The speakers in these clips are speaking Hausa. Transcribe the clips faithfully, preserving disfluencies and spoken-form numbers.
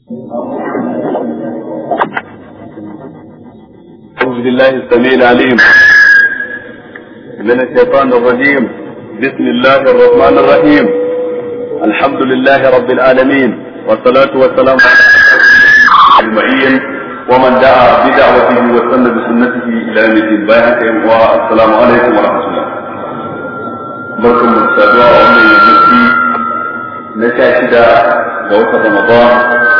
أعوذ بالله السميع العليم من الشيطان الرجيم. بسم الله الرحمن الرحيم. الحمد لله رب العالمين، والصلاة والسلام على أجمعين ومن دعا بدعوته وسن بسنته إلى يوم الدين. والسلام عليكم ورحمة الله. بركم السادة وأمي المسي نشاهد دوت رمضان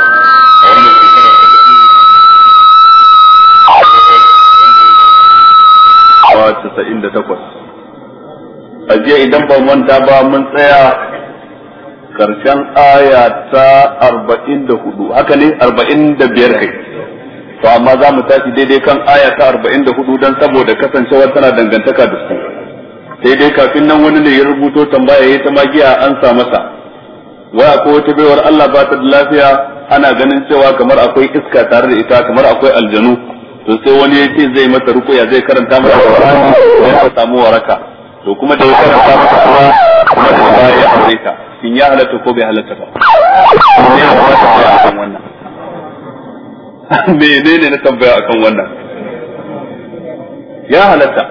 casa'in da takwas. A jiya idan ba manta ba mun tsaya karshen aya ta arba'in da hudu, haka ne arba'in da biyar kai. To amma za mu tashi daidai kan aya ta arba'in da hudu don saboda kasancewar tana dangantaka da su. Sai dai kafin nan wani ne ya rubuto tambaya ya ta magiya an sa masa. Wai akwai wata baiwar Allah ba ta da lafiya, ana ganin cewa kamar akwai iska tare da ita, kamar akwai aljanu. To sai wani ya ce zai mata rukuya, zai karanta mata Qur'ani don ta samu waraka. To kuma da ya karanta mata Qur'ani kuma da ba ya aure ta, shin ya halatta ko bai halatta ba? Ne ya halatta akan wannan? Menene na tambaya akan wannan? Ya halatta.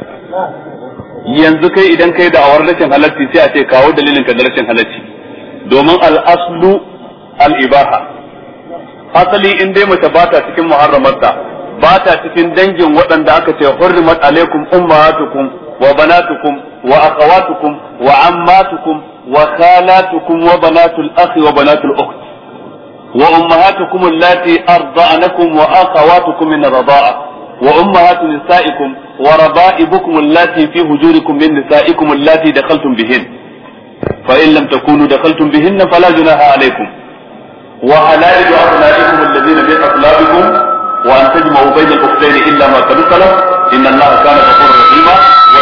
Yanzu kai idan kai da awar rashin halacci sai a ce kawo dalilin ka da rashin halacci. Domin al-aslu al-ibaha. Asali in dai mace ba ta cikin muharramarta, ba ta cikin dangin waɗanda aka ce hurrimat alaikum ummahatukum wa banatukum wa akhawatukum wa ammatukum wa khalatukum wa banatul akhi wa banatul ukht wa ummahatukum allati arda'anakum wa akhawatukum min ar-rida'a wa ummahatu nisaikum wa raba'ibukum allati fi hujurikum min nisaikum allati dakhaltum bihin fa in lam takunu dakhaltum bihinna fala junaha alaykum wa halailu abnaikum alladhina min aslabikum وأن تجمعوا بين الأختين إلا ما قد سلف إن الله كان غفورا رحيما.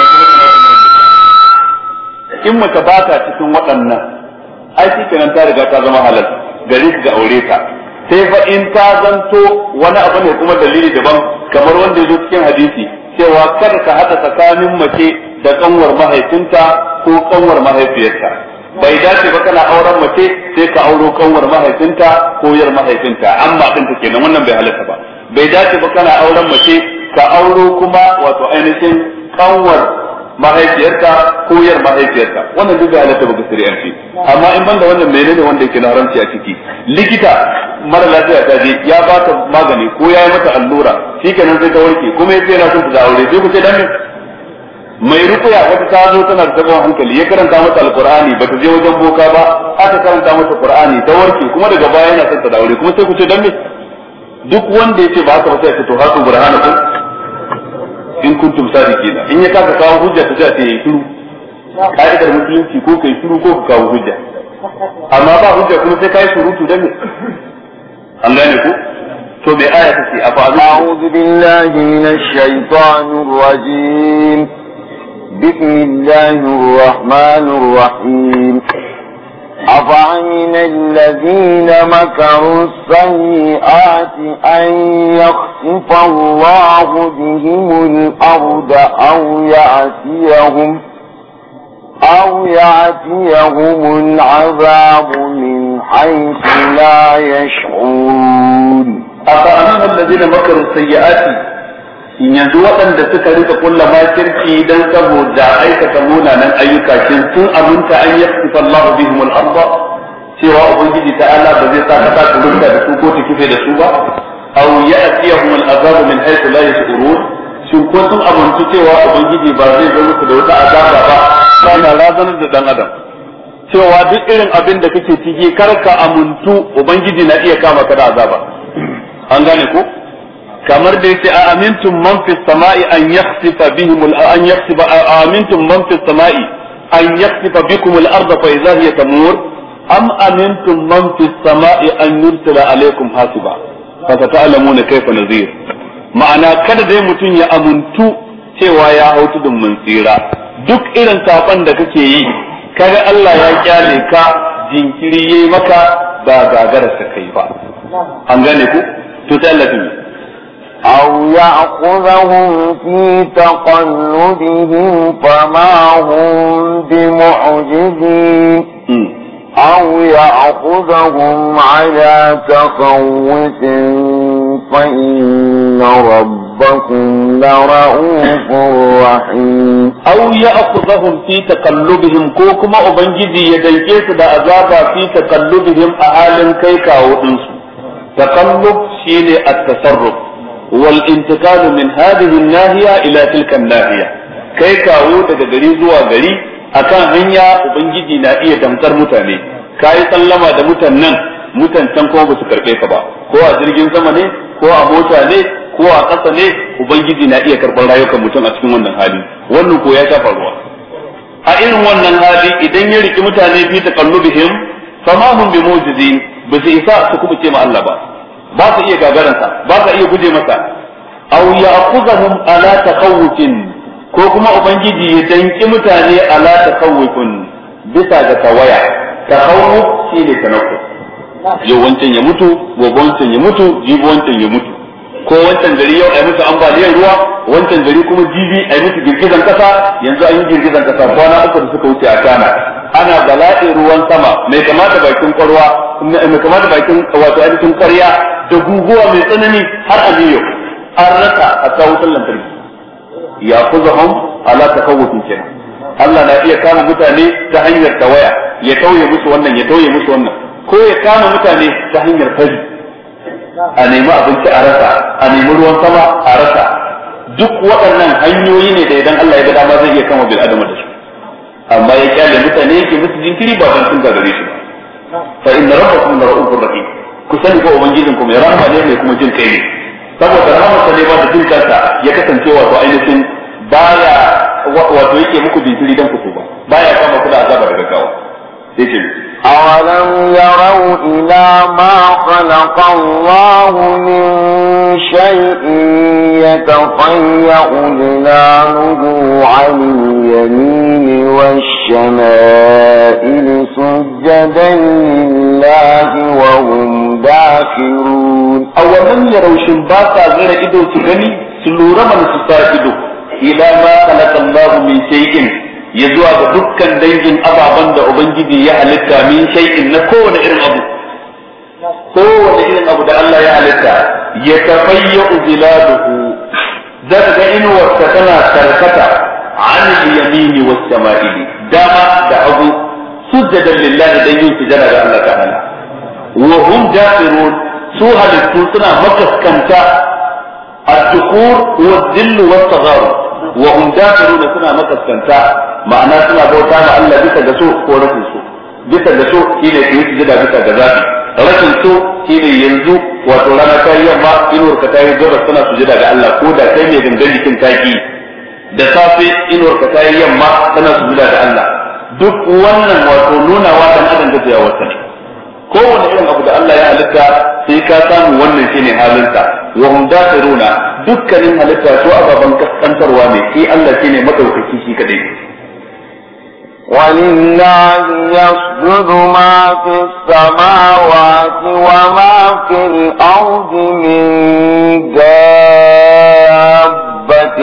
in mace ba ta cikin waɗannan ai shi kenan ta riga ta zama halal gare ga aure ta, sai fa in ta zanto wani abu ne kuma dalili daban, kamar wanda ya zo cikin hadisi cewa kada ka haɗa tsakanin mace da kanwar mahaifinta ko kanwar mahaifiyarta. Bai dace ba kana auren mace sai ka auro kanwar mahaifinta ko yar mahaifinta, amma ɗinta kenan wannan bai halatta ba. Bai dace ba kana auren mace ka auro kuma wato ainihin kanwar mahaifiyarta ko yar mahaifiyarta, wannan duk bai halatta ba ga shari'anci. Amma in banda wannan menene wanda yake na haramci a ciki? Likita mara lafiya ta je ya ba ta magani ko ya yi mata allura, shikenan sai ta warke kuma yace yana son ta da aure, sai ku ce dan mai rukuya wata ta zo tana da tabon hankali ya karanta mata alqur'ani bata je wajen boka ba, aka karanta mata qur'ani ta warke kuma daga baya yana son ta da aure, kuma sai ku ce dan duk wanda yace ba haka ba sai ka to haka burhanakum in kuntum sadiqina. In ya kaka kawo hujja ta ce yayi shiru, ka'idar musulunci ko kai shiru ko ka kawo hujja, amma ba hujja kuma sai kai surutu dan an gane ku. to me aya take? afa a'udhu billahi minash shaitanir rajim. bismillahir rahmanir rahim. أفعمن الذين مكروا السيئات أن يخسف الله بهم الأرض أو يأتيهم أو يأتيهم العذاب من حيث لا يشعرون. أفعمن الذين مكروا السيئات in yanzu waɗanda suka rika kulla makirci dan saboda aikata munanan ayyuka, shin sun aminta an yasifa Allah bihim al-ardh, cewa ubangiji ta'ala ba zai sa kasa ta runda da su ko ta kife da su ba? Aw ya'tiyahum al-azab min haythu la yash'urun, shin ko sun amintu cewa ubangiji ba zai zo musu da wata azaba ba? Kana razanar da dan adam cewa duk irin abin da kake ciki karka amintu ubangiji na iya kama ka da azaba. An gane ko? kamar da yace a amintum man fis sama'i an yakhsifa bihim an yakhsifa amintum man fis sama'i an yakhsifa bikum al-ardha fa idha hiya tamur am amintum man fis sama'i an yursila alaykum hasiba fa ta'lamuna kayfa nadhir. ma'ana kada dai mutun ya amuntu cewa ya hautu dun mun tsira, duk irin safan da kake yi kaga Allah ya kyale ka jinkiri yayi maka ba gagararsa kai ba. an gane ku to sai Allah أو يأخذهم في تقلبهم فما هم بمعجزين أو يأخذهم على تخوف فإن ربكم لرؤوف رحيم أو يأخذهم في تقلبهم كوكما أبنجدي يديكيس دا أذابا في تقلبهم أعالم كيكا وإنسو تقلب شيء التصرف والانتقال من هذه الناحية إلى تلك الناحية كيكا وتجري زوا غري akan hanya ubangiji na iya damkar mutane kai sallama da mutannan mutancan ko ba su karbe ka ba ko a jirgin sama ne ko a mota ne ko a ƙasa ne ubangiji na iya karɓar rayukan mutum a cikin wannan hali wannan ko ya shafa ruwa a irin wannan hali idan ya riki mutane fi taqallubihim fama hum bimujizin ba su isa su kubuce ma Allah ba ba su iya gagaransa ba su iya guje masa aw ya'khudhum ala takhawufin ko kuma ubangiji ya danki mutane ala takawufin bisa ga tawaya takhawuf shine tanakku yau wancan ya mutu gobe wancan ya mutu jibi wancan ya mutu ko wancan gari yau ai musu ambaliyar ruwa wancan gari kuma jibi ai musu girgizan kasa yanzu an yi girgizan kasa kwana uku da suka wuce a Ghana ana bala'in ruwan sama mai kamata bakin kwarwa mai kamata bakin wato ainihin kwarya da guguwa mai tsanani har a biyo an rasa a kawo lantarki ya kuzahum ala takawufin kenan Allah na iya kama mutane ta hanyar tawaya ya tauye musu wannan ya tauye musu wannan ko ya kama mutane ta hanyar fari a nemi abinci a rasa a nemi ruwan sama a rasa duk waɗannan hanyoyi ne da idan Allah ya ga dama zai iya kama bil adama da su amma ya kyale mutane yake musu jinkiri ba dan sun gagare shi ba fa inna rabbakum la ra'ufur rahim ku sani ko ubangijin ku mai rahama ne mai kuma jin kai ne saboda rahamarsa ne ba da jin kansa ya kasance wato ainihin baya wato yake muku jinkiri dan ku ba baya kama ku da azaba daga gawa sai ce أولم يروا إلى ما خلق الله من شيء يتطيأ ظلاله عن اليمين والشمائل سجدا لله وهم داخرون أولم يروا شنباتا غير إدو تغني سلورا من سسار إدو إلى ما خلق الله من شيء ya zuwa ga dukkan dangin ababen da ubangiji ya halitta min shay'in na kowane irin abu kowane irin abu da Allah ya halitta ya tafayyu zilaluhu zaka ga inuwarsa tana karkata an al-yamini was shama'ili dama da hagu sujjadan lillahi dan yin sujada ga Allah ta'ala wa hum dafirun su halittu suna makaskanta ad-dukur wa dhillu wa sagharu wa hum dafiruna suna makaskanta ma'ana suna bauta ma Allah bisa ga so ko rashin so bisa ga so shine ku yi sujada bisa ga zabi rashin so shine yanzu wato rana ta yi yamma inuwar ka ta yi gabas tana sujada ga Allah ko da kai mai gangan jikin taki da safe inuwar ka ta yi yamma tana sujada ga Allah duk wannan wato nuna wa dan adam da ya wata ne kowane irin abu da Allah ya halitta sai ka samu wannan shine halinsa wa hum dafiruna dukkanin halitta to ababan kaskantarwa ne sai Allah shine madaukaki shi kadai ولله يسجد ما في السماوات وما في الأرض من دابة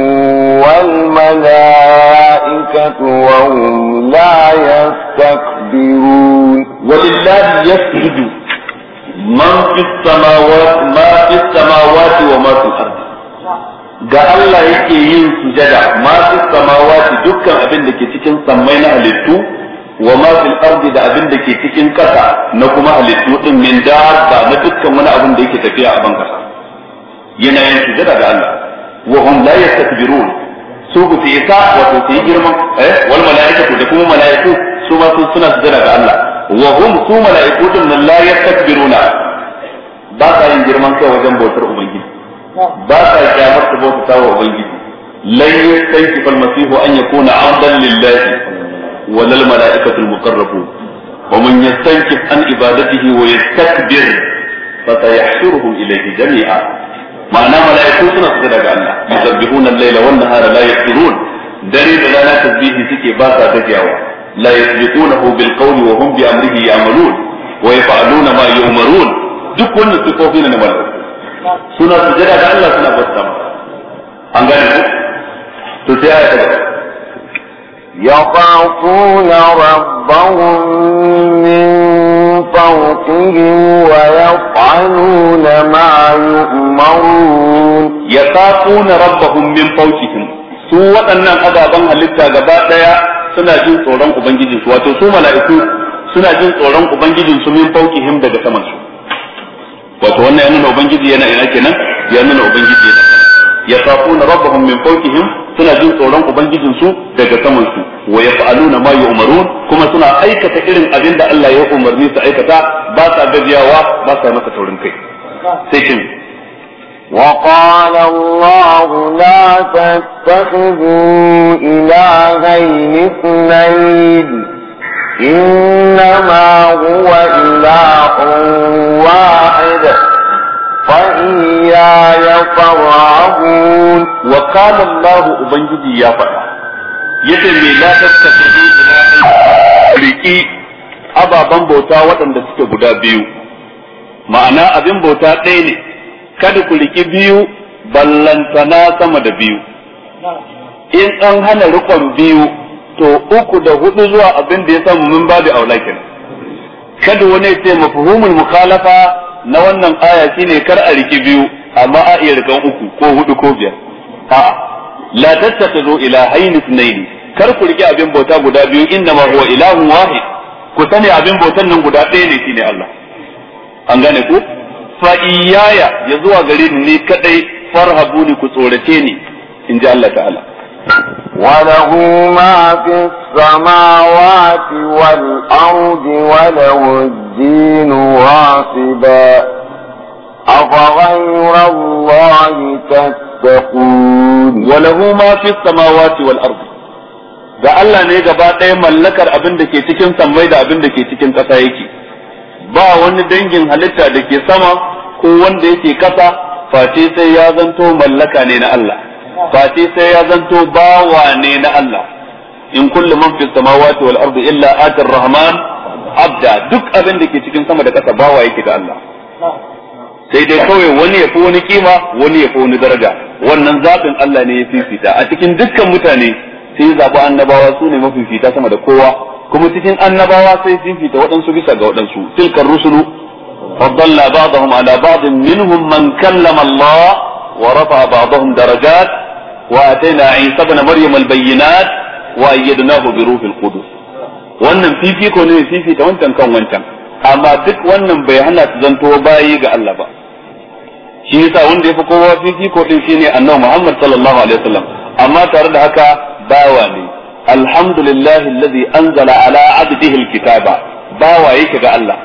والملائكة وهم لا يستكبرون ولله يسجد من في السماوات ما في السماوات وما في الأرض ga Allah yake yin sujada ma fi samawati dukkan abin da ke cikin sammai na halittu wa ma fil ardi da abin da ke cikin kasa na kuma halittu din min dabba na dukkan wani abin da yake tafiya a ban kasa yana yin sujada ga Allah wa hum la yastakbirun su ku fi isa wato su yi girman eh wal malaikatu da kuma malaiku su ma suna sujada ga Allah wa hum su malaiku din la yastakbiruna ba sa yin girman kai wajen bautar ubangiji ba sa kyamar ta bauta wa ubangiji lan yastankifa al-masihu an yakuna 'abdan lillahi wa lil mala'ikati al-muqarrabun wa man yastankif an ibadatihi wa yastakbir fa sayahshuruhum ilayhi jami'a ma'ana mala'iku suna su daga Allah yusabbihuna al-layla wan nahara la yafturun dare da rana tasbihi suke ba sa gajiyawa la yasbiqunahu bil qawli wa hum bi amrihi ya'malun wa yaf'aluna ma yu'marun duk wannan sifofi ne na mala'iku suna sujada ga Allah suna bauta masa an gane ku to sai aya ta gaba يخافون ربهم من فوقهم ويفعلون ما يؤمرون يخافون ربهم من فوقهم su waɗannan ababen halitta gaba ɗaya suna jin tsoron ubangijinsu wato su mala'iku suna jin tsoron ubangijinsu min fawqihim daga saman su wato wannan ya nuna ubangiji yana ina kenan ya nuna ubangiji yana sama yakhafuna rabbahum min fawqihim suna jin tsoron ubangijinsu daga saman su wa yaf'aluna ma yu'marun kuma suna aikata irin abin da Allah ya umarni su aikata ba sa gajiyawa ba sa masa taurin kai sai kin وقال الله لا تتخذوا إلهين اثنين إنما هو إله واحد فإياي فارهبون وقال الله أبنجي يا فتى يتمي لا تتخذوا إلهين riki ababen bauta waɗanda suke guda biyu ma'ana abin bauta ɗaya ne kada ku riki biyu ballantana sama da biyu in an hana rikon biyu to uku da hudu zuwa abin da ya samu min babu aula kenan kada wani ya ce mafhumul mukhalafa na wannan aya shine kar a riki biyu amma a iya rikan uku ko hudu ko biyar a'a la tattakhidhu ilahayn ithnayn kar ku riki abin bauta guda biyu inna ma huwa ilahun wahid ku sani abin bautan nan guda ɗaya ne shine Allah an gane ku fa iyaya ya zuwa gare ni kadai farhabuni ku tsorace ni inji Allah ta'ala وله ما في السماوات والأرض وله الدين واصبا أفغير الله تتقون وله ما في السماوات والأرض da Allah ne gaba ɗaya mallakar abin da ke cikin sammai da abin da ke cikin ƙasa yake ba wani dangin halitta da ke sama ko wanda yake ƙasa face sai ya zanto mallaka ne na Allah face sai ya zanto bawa ne na Allah in kullu man fi samawati wal ardi illa ati ar-rahman abda duk abin da ke cikin sama da ƙasa bawa yake ga Allah sai dai kawai wani ya fi wani kima wani ya fi wani daraja wannan zaɓin Allah ne ya fifita a cikin dukkan mutane sai zaɓi annabawa su ne mafifita sama da kowa kuma cikin annabawa sai fifita waɗansu bisa ga waɗansu tilkar rusulu faddalla ba'dahum ala ba'd minhum man kallama Allah wa rafa'a ba'dahum darajat wa atayna Isa ibn Maryam al-bayyinat wa ayyadnahu bi ruhil qudus wannan fifiko ne fifita wancan kan wancan amma duk wannan bai hana su zanto bayi ga Allah ba shi yasa wanda yafi kowa fifiko din shine annabi Muhammad sallallahu alaihi wasallam amma tare da haka bawa ne alhamdulillahi alladhi anzala ala abdihi alkitaba bawa yake ga Allah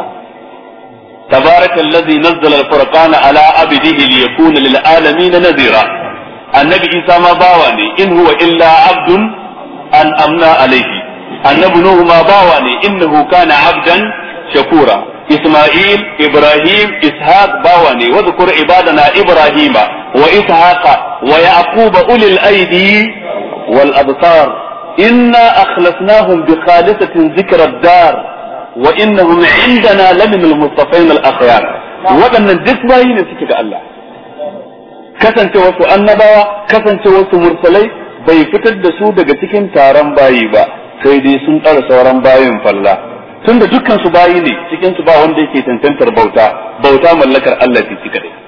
tabarakallazi nazzala alfurqana ala abdihi liyakuna lilalamin nadhira annabi Isa ma bawa ne in huwa illa abdun an amna alayhi annabi Nuhu ma bawa ne innahu kana abdan shakura Isma'il Ibrahim Ishaq bawa ne wa dhkur ibadana Ibrahima wa Ishaqa wa Yaquba ulil aidi wal absar inna akhlasnahum bi khalisatin dhikra ad-dar wa innahum indana lamin al-mustafain al-akhyar wadannan duk bayi ne suke ga Allah kasance wasu annabawa kasance wasu mursalai bai fitar da su daga cikin taron bayi ba sai dai sun tsara sauran bayin falla tunda dukkan su bayi ne cikin su ba wanda yake tantantar bauta bauta mallakar Allah ce shi kadai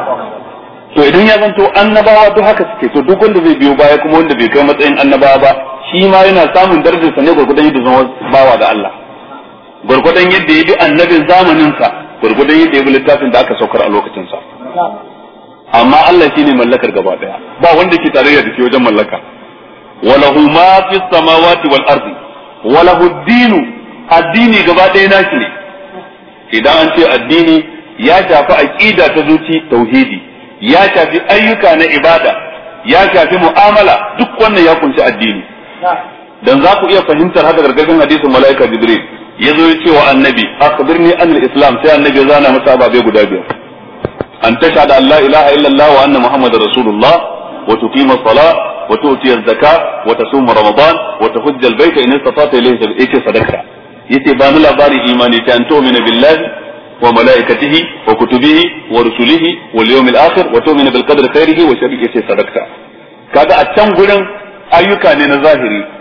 to idan ya zanto annabawa duk haka suke to duk wanda zai biyo baya kuma wanda bai kai matsayin annabawa ba shi ma yana samun darajar sa ne gurgudan yadda zama bawa ga Allah gurgudan yadda ya bi annabin zamanin sa gurgudan yadda ya bi littafin da aka saukar a lokacin sa amma Allah shine mallakar gaba daya ba wanda ke tarayya da shi wajen mallaka walahu ma fis samawati wal ardi walahu ad-din addini gaba daya nashi ne idan an ce addini ya shafi aqida ta zuci tauhidi ya shafi ayyuka na ibada ya shafi mu'amala duk wannan ya kunshi addini dan za ku iya fahimtar haka gargajin hadisin malaika jibril yazo ya ce wa annabi akhbirni an al-islam sai annabi ya zana masa ababe guda biyar an tashhadu an la ilaha illa allah wa anna muhammadar rasulullah wa tuqima as-salat wa tu'ti az-zakat wa tasum ramadan wa tahujja al-bayta in istata'ta ilayhi sabila sadaqta yace ba mu labari imani ta an tu'mina billahi wa malaikatihi wa kutubihi wa rusulihi wal yawmil akhir wa tu'minu bil qadri khairihi wa sharrihi yace sadaqta kaga a can gurin ayyuka ne na zahiri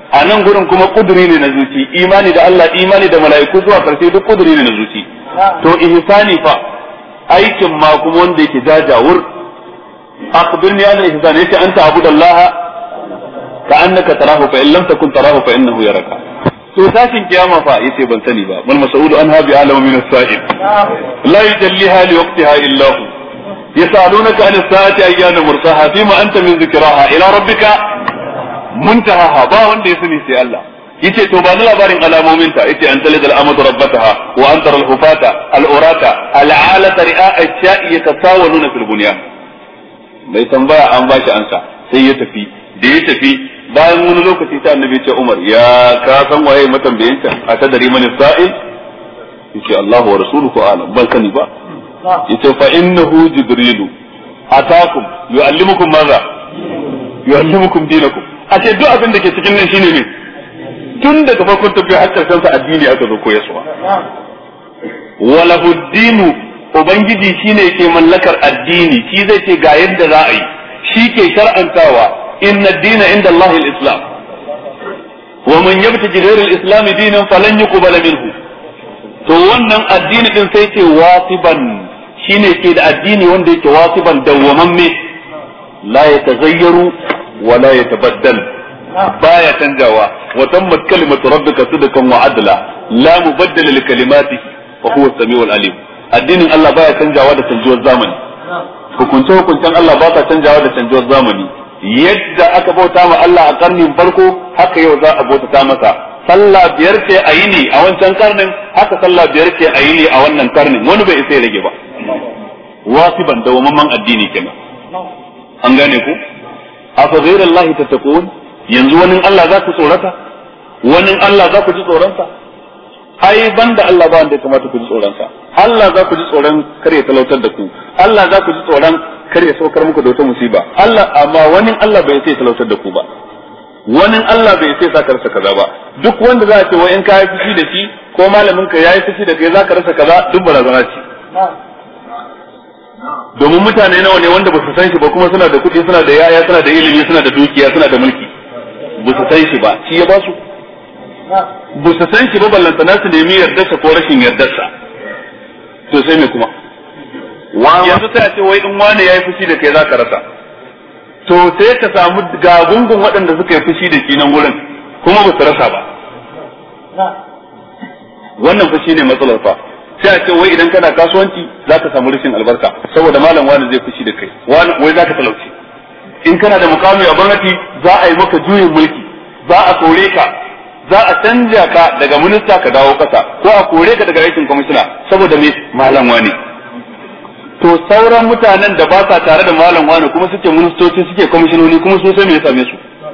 a nan gurin kuma kuduri ne na zuci, imani da Allah, imani da mala'iku zuwa karshe duk kuduri ne na zuci. To ihsani fa aikin ma kuma wanda yake jajawur. akhbirni an ihsan, yace anta abudallaha ka annaka tarahu fa in lam takun tarahu fa innahu yaraka. To tashin kiyama fa yace ban sani ba, mal mas'ulu anha bi alama min as-sa'il la yujalliha li waqtiha illa hu yasalunaka an as-sa'ati ayyana mursaha fima anta min dhikraha ila rabbika muntaha. Ba wanda ya sani sai Allah. yace to ba ni labarin alamomin ta yace an talid al-amatu rabbataha wa antara al-hufata al-urata al-alata ri'a ash-sha'i yatasawaluna fil bunyan. Mai tambaya an bashi ansa sai ya tafi, da ya tafi bayan wani lokaci ta annabi ce Umar ya ka san waye matambayinta a tadari man sa'il yace Allah wa rasuluhu alam, ban sani ba. yace fa innahu jibrilu atakum yuallimukum madha yuallimukum dinakum. a ce duk abin da ke cikin nan shine ne tun daga farkon tafiya har karshen sa addini aka zo koyarwa. wala huddinu ubangiji shine ke mallakar addini, shi zai ce ga yadda za a yi, shi ke shar'antawa. inna ad-dina inda Allah al-islam wa man yabtaji ghayra al-islam dinan falan yuqbala minhu. to wannan addini din sai ce wasiban, shine ke da addini wanda yake wasiban dawwamamme, la yatazayyaru wa la yatabaddal, baya canjawa. wa tammat kalimatu rabbika sidqan wa adla la mubaddala li kalimatihi wa huwa as-sami'ul alim. addinin Allah baya canjawa da canjuwar zamani, hukunce hukuncen Allah ba ta canjawa da canjuwar zamani. yadda aka bauta ma Allah a karnin farko haka yau za a bauta masa. sallah biyar ce a yi ne a wancan karnin, haka sallah biyar ce a yi ne a wannan karnin, wani bai isa ya rage ba. wasiban da wamman addini kenan. an gane ku? afa ghayrallahi tattaqun, yanzu wani Allah za ku tsorata, wani Allah za ku ji tsoronsa. ai banda Allah ba wanda ya kamata ku ji tsoronsa. Allah za ku ji tsoron kar ya talautar da ku, Allah za ku ji tsoron kar ya saukar muku da wata musiba. Allah amma wani Allah bai sai talautar da ku ba, wani Allah bai sai saka rasa kaza ba. duk wanda za a ce wai in ka yi fushi da shi ko malamin ka yayi fushi da kai za ka rasa kaza, duk barazana ce. domin mutane nawa ne wanda ba su san shi ba kuma suna da kuɗi, suna da yaya, suna da ilimi, suna da dukiya, suna da mulki, ba su san shi ba, shi ya ba su. ba su san shi ba ballantana su nemi yardarsa ko rashin yardarsa. to sai me kuma yanzu sai a ce wai in wani yayi fushi da kai za ka rasa. to sai ka samu ga gungun waɗanda suka yi fushi da shi nan gurin kuma ba su rasa ba. wannan fushi ne matsalar fa. sai a ce wai idan kana kasuwanci za ka samu rashin albarka saboda malam wani zai fushi da kai, wai za ka talauci. in kana da mukami a gwamnati za a yi maka juyin mulki, za a kore ka, za a canja ka daga minista ka dawo kasa, ko a kore ka daga aikin kwamishina saboda me malam wani. to sauran mutanen da ba sa tare da malam wani kuma suke ministoci, suke kwamishinoni, kuma su sai me ya same su.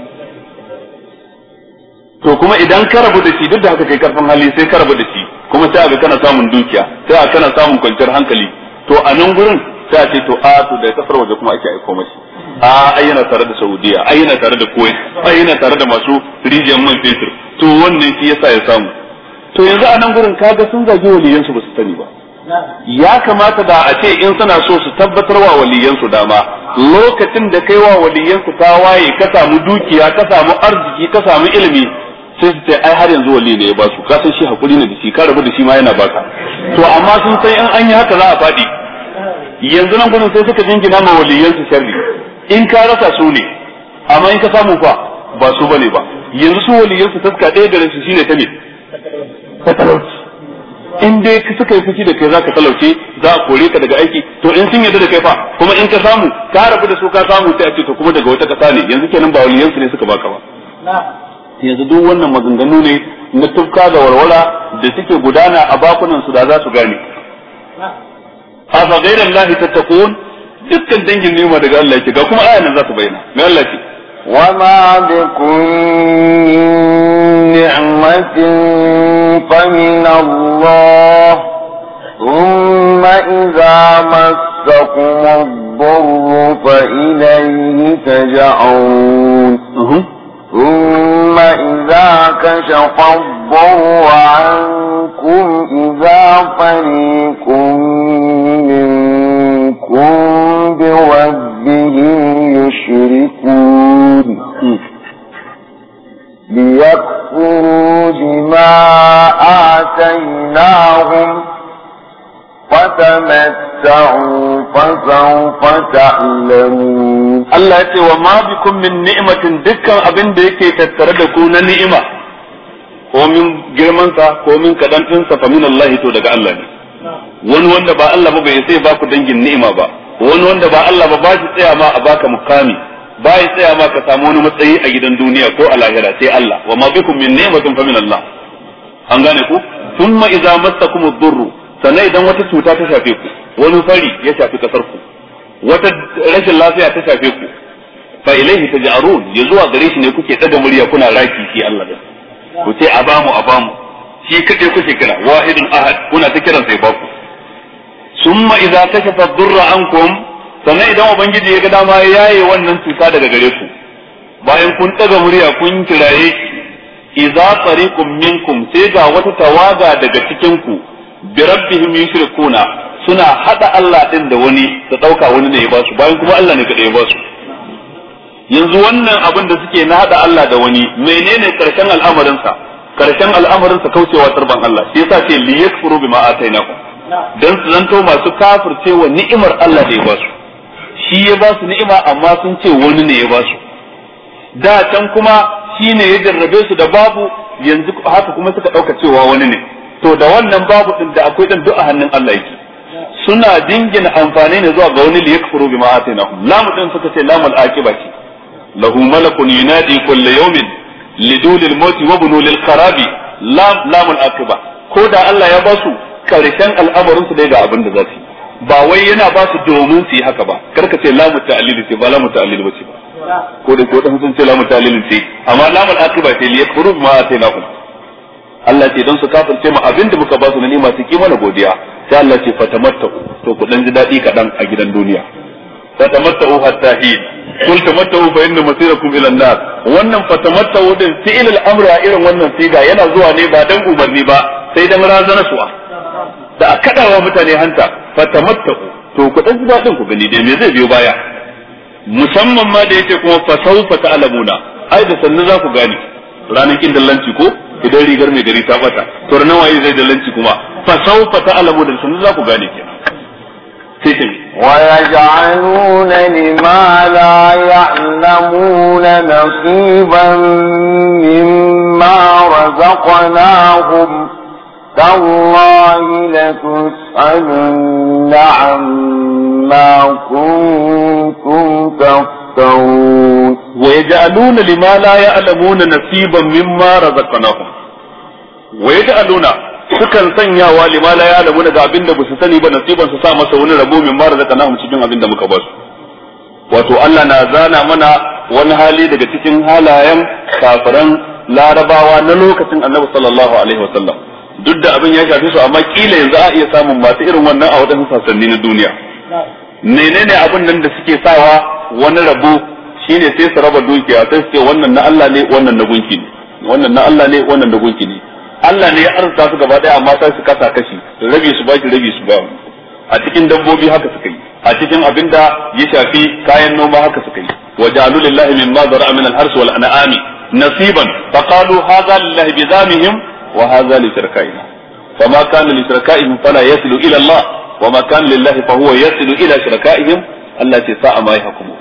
to kuma idan ka rabu da shi, duk da haka kai karfin hali sai ka rabu da shi, kuma sai aga kana samun dukiya, sai aga kana samun kwanciyar hankali. to a nan gurin sai a ce to a to da kasar waje kuma ake aiko mashi, a ai yana tare da Saudiya, ai yana tare da Kuwait, ai yana tare da masu rijiyar man fetur, to wannan shi yasa ya samu. to yanzu a nan gurin kaga sun zagi waliyansu ba su sani ba. ya kamata da a ce in suna so su tabbatar wa waliyansu dama, lokacin da kai wa waliyansu ta waye, ka samu dukiya, ka samu arziki, ka samu ilimi, sai su ce ai har yanzu wali ne ya ba su, ka san shi hakuri ne da shi, ka rabu da shi ma yana baka. to amma sun san in an yi haka za a faɗi. yanzu nan gurin sai suka jingina ma waliyansu sharri. in ka rasa su ne, amma in ka samu fa ba su bane ba. yanzu su waliyansu taska ɗaya da su shine ta ne ta talauci. in dai suka yi fushi da kai za ka talauce, za a kore ka daga aiki. to in sun yarda da kai fa, kuma in ka samu ka rabu da su, ka samu sai a ce to kuma daga wata kasa ne, yanzu kenan ba waliyansu ne suka baka ba. yanzu duk wannan maganganu ne na tufka da warwara da suke gudana a bakunan su, da za su gane. afa ghayra allahi tattaqun, dukkan dangin nema daga Allah yake. ga kuma ayan nan za su bayyana me Allah ce, wa ma bikum min ni'matin fa min Allah, thumma idza massakum ad-darru fa ilayhi taj'un, ثم إذا كشف الضر عنكم إذا فريق منكم بربهم يشركون ليردوكم فتمتعوا فسوف تعلمون. الله يقول وما بكم من نعمة دكا أبن ديكي تتردكون نعمة ومن جرمانسا ومن كدنتنسا فمن الله تودك الله. wani wanda ba Allah ba bai sai ba ku dangin ni'ima ba, wani wanda ba Allah ba ba shi tsaya ma a baka mukami, ba ya tsaya ma ka samu wani matsayi a gidan duniya ko a lahira sai Allah. Wa ma bikum min ni'matin fa min Allah. An gane ku? Thumma idza massakum ad-durr, sannan idan wata cuta ta shafe ku, wani fari ya shafi kasar ku, wata rashin lafiya ta shafe ku, fa ilaihi taj'arun, ya zuwa gare shi ne kuke daga murya kuna raki shi Allah da ku ce abamu abamu, shi kade kuke kira wahidun ahad, kuna ta kiran sai baku. Summa idza kashafa ad-durra ankum, sannan idan ubangiji ya ga dama yayi wannan cuta daga gare ku, bayan kun daga murya kun kiraye idza tariqum minkum, sai ga wata tawaga daga cikin ku bi rabbihim yushrikuna, suna hada Allah din da wani su dauka wani ne ya basu, bayan kuma Allah ne kada ya basu. Yanzu wannan abin da suke na hada Allah da wani, menene karshen al'amarin sa? Karshen al'amarin sa kaucewa tarban Allah. Shi yasa ce li yakfuru bima atainakum, dan su zanto masu kafircewa ni'imar Allah da ya basu. Shi ya basu ni'ima amma sun ce wani ne ya basu. Da can kuma shi ne ya jarrabe su da babu, yanzu haka kuma suka dauka cewa wani ne. To da wannan babu din da akwai dan du'a hannun Allah yake. Suna dingina amfani ne zuwa ga wani li yakfuru bima atainahum. Lamu din suka ce lamul aqiba ce. Lahu malakun yunadi kullu yawmin lidulil mauti wa bunul kharabi, lam lamul aqiba. Ko da Allah ya basu karshen al'amarin su dai ga abin da za su yi, ba wai yana ba su domin su yi haka ba. Karka ce lamu ta'lil ce ba lamu ta'lil ba ce ba, ko da ko dan sun ce lamu ta'lil ce, amma lamul aqiba ce li yakfuru bima atainahum. Allah ce don su kafirce mu abinda muka ba su na nima su ki mana godiya, sai Allah ce fatamattau, to ku dan ji dadi kadan a gidan duniya. Fatamattau hatta hin, kul tamattau fa inna masirakum ila an-nar. Wannan fatamattau din fi'il al-amr a irin wannan siga yana zuwa ne ba dan umarni ba, sai dan razana su'a. Da a kadawa mutane hanta, fatamattau, to ku dan ji dadin ku gani dai me zai biyo baya. Musamman ma da yake kuma fasawfa ta'lamuna, ai da sannu za ku gane ranar kin dallanci ko idan rigar mai gari ta bata, to ran waye zai dallanci kuma fa sawfa ta'lamu da sun za ku gane kenan. sai ce wa yaj'aluna lima la ya'lamuna nasiban mimma razaqnahum tallahi latus'alunna amma kuntum taftarun. ويجعلون لما لا يعلمون نصيبا مما رزقناهم ويجعلون sukan sanyawa lima la ya'lamuna ga abinda ba su sani ba nasiban su sa masa wani rabo mimma razaqnahum cikin abinda muka ba su. Wato Allah na zana mana wani hali daga cikin halayen kafiran Larabawa na lokacin Annabi sallallahu alaihi wasallam, duk da abin ya shafi su amma kila yanzu a iya samun masu irin wannan a wadannan sassanni na duniya. Menene abin nan da suke sawa wani rabo shine sai su raba dukiya, sai su ce wannan na Allah ne wannan na gunki ne, wannan na Allah ne wannan na gunki ne. Allah ne ya arzuta su gaba daya amma sai su kasa kashi, rabi su baki rabi su ba. A cikin dabbobi haka suka yi, a cikin abinda ya shafi kayan noma haka suka yi. Wa ja'alu lillahi mimma zara'a min al-hars wal an'ami nasiban fa qalu hadha lillahi bi zamihim wa hadha li shirkaina. Fama kana li shirkaihim fala yasilu ila Allah wa ma kana lillahi fa huwa yasilu ila shirkaihim. Allah ce sa'a ma yahkumu.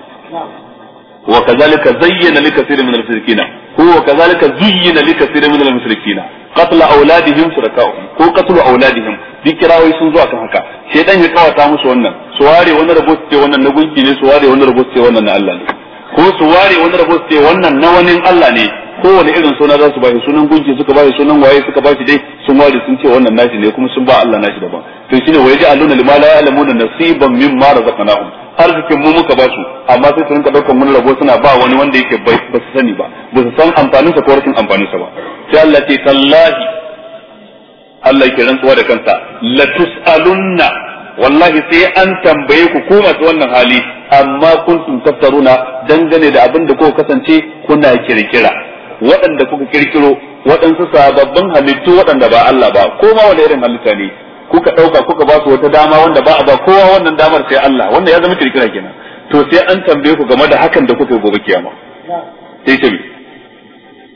وكذلك زين لكثير من المشركين هو كذلك زين لكثير من المشركين قتل اولادهم شركاؤهم ko قتل اولادهم duk kirawoyi sun zo akan haka. Shedan ya kawata musu wannan, su ware wani rabo su ce wannan na gunki ne, su ware wani rabo su ce wannan na Allah ne, ko su ware wani rabo su ce wannan na wani Allah ne. Kowane irin suna za su bashi, sunan gunki suka bashi, sunan waye suka bashi, dai sun ware sun ce wannan nashi ne kuma sun ba Allah nashi daban. To shine wa yaj'aluna lima la ya'lamuna nasiban mimma razaqnahum, arzikin mu muka ba su amma sai su rinka daukar mun rabo suna ba wani wanda yake ba su sani ba, ba su san amfanin sa ko rashin amfanin sa ba. Sai Allah ce tallahi, Allah yake rantsuwa da kansa, la tus'alunna, wallahi sai an tambaye ku ku masu wannan hali amma kuntum taftaruna, dangane da abin da kuka kasance kuna kirkira, waɗanda kuka kirkiro waɗansu sababbin halittu waɗanda ba Allah ba, ko ma wani irin halitta ne kuka ɗauka kuka ba su wata dama wanda ba a ba kowa wannan damar sai Allah, wanda ya zama kirkira kenan. To sai an tambaye ku game da hakan da kuka gobe kiyama. Sai ce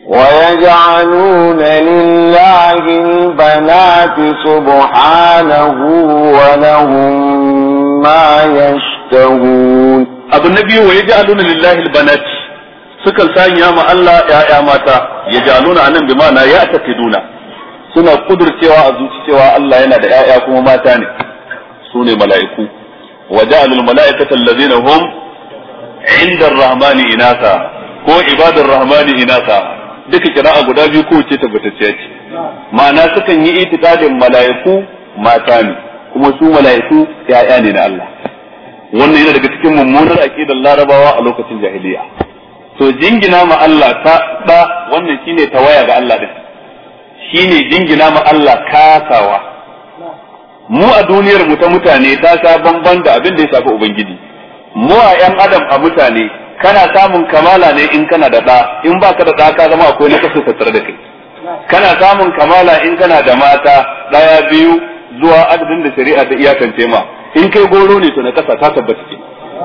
ويجعلون لله البنات سبحانه ولهم ما يشتهون. أبو النبي ويجعلون لله البنات sukan sanya ma Allah ‘ya'ya mata, ya jaluna a nan bi mana ya takiduna, suna kudurcewa a zuci cewa Allah yana da ‘ya'ya kuma mata ne, su ne mala'iku, wa ja'alul mala'ikata allazina hum inda rahmani inasa ko ibadar rahmani inasa, duka kira'a guda biyu ko ce tabbatacciya ce, ma'ana sukan yi itikadin mala'iku mata ne, kuma su mala'iku ‘ya'ya ne na Allah. Wannan yana daga cikin mummunar aqidar Larabawa a lokacin jahiliya. To jingina ma Allah ta da wannan shine tawaya ga Allah din, shine jingina ma Allah kasawa. Mu a duniyar mu ta mutane ta sha bamban da abin da ya shafi ubangiji. Mu a yan adam a mutane kana samun kamala ne in kana da da, in baka da da ka zama akwai na kaso tattare da kai. Kana samun kamala in kana da mata daya biyu zuwa adadin da shari'a ta iyakance ma, in kai goro ne to na kasa ta tabbata ce.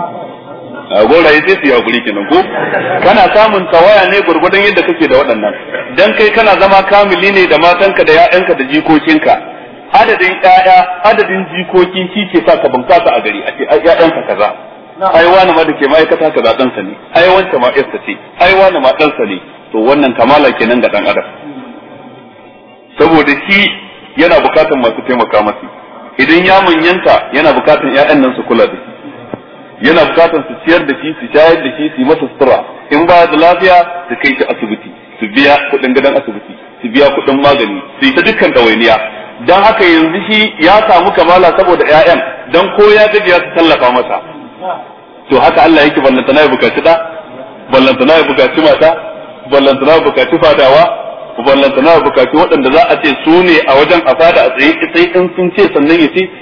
A goraye sai su yi hakuri kenan ko kana samun tawaya ne gurgurdan yadda kake da waɗannan, dan kai kana zama kamili ne da matanka da ƴaƴanka da jikokinka, adadin ƴaƴa adadin jikoki shi ke sa ka bunkasa a gari a ce ai ƴaƴanka kaza, ai wani ma da ke ma'aikata kaza ɗansa ne, ai wancan ma ƴarsa ce, ai wani ma ɗansa ne, to wannan kamala kenan ga ɗan adam, saboda shi yana bukatan masu taimaka masa, idan ya manyanta yana bukatan ƴaƴan nan su kula da shi, yana bukatar su ciyar da shi, su shayar da shi, su yi masa sutura, in ba da lafiya su kai shi asibiti, su biya kuɗin gidan asibiti, su biya kuɗin magani, su yi ta dukkan ɗawainiya. Don haka yanzu shi ya samu kamala saboda ƴaƴan, don ko ya gaji ya tallafa masa. To haka Allah yake ballantana ya bukaci ɗa, ballantana ya bukaci mata, ballantana ya bukaci fadawa, ballantana ya bukaci waɗanda za a ce su ne a wajen a fada a tsaye tsaye in sun ce sannan ya ce.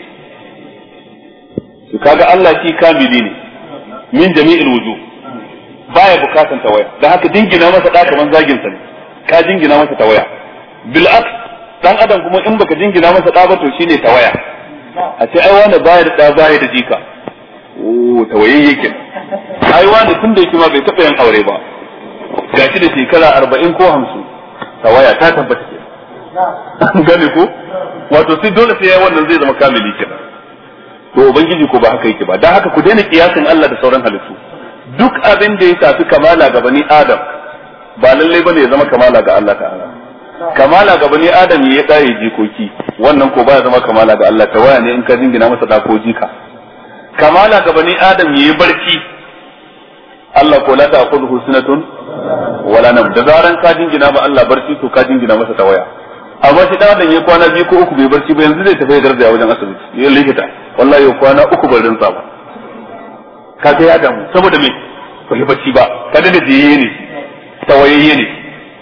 Kaga Allah shi kamili ne min jami'il wujuh, baya bukatan tawaya, dan haka dingina masa da kaman zagin sa ne, ka dingina masa tawaya. Bil aks dan adam kuma in baka dingina masa da ba to shine tawaya, a ce ai wani baya da baya da jika, oh tawaye yake, ai wani tun da yake ma bai taba yin aure ba, gashi da shekara arba'in ko hamsin, tawaya ta tabbata ke gane ko, wato sai dole sai yayi wannan zai zama kamili kenan. To ubangiji ko ba haka yake ba, dan haka ku daina kiyasin Allah da sauran halittu. Duk abin da ya shafi kamala ga bani Adam ba lalle bane ya zama kamala ga Allah ta'ala. Kamala ga bani Adam ya tsaye jikoki, wannan ko ba ya zama kamala ga Allah, tawaya ne in ka jingina masa da ko jika. Kamala ga bani Adam yayi barci, Allah ko la ta'khudhu sinatun wala nawm, da zaran ka jingina ma Allah barci to ka jingina masa tawaya. Amma shi dan ya kwana biyu ko uku bai barci ba, yanzu zai tafi garzaya wajen asibiti ya likita, wallahi ya kwana uku bai rinsa ba, kaga ya damu saboda me bai barci ba, kada da jiye ne tawayayye ne.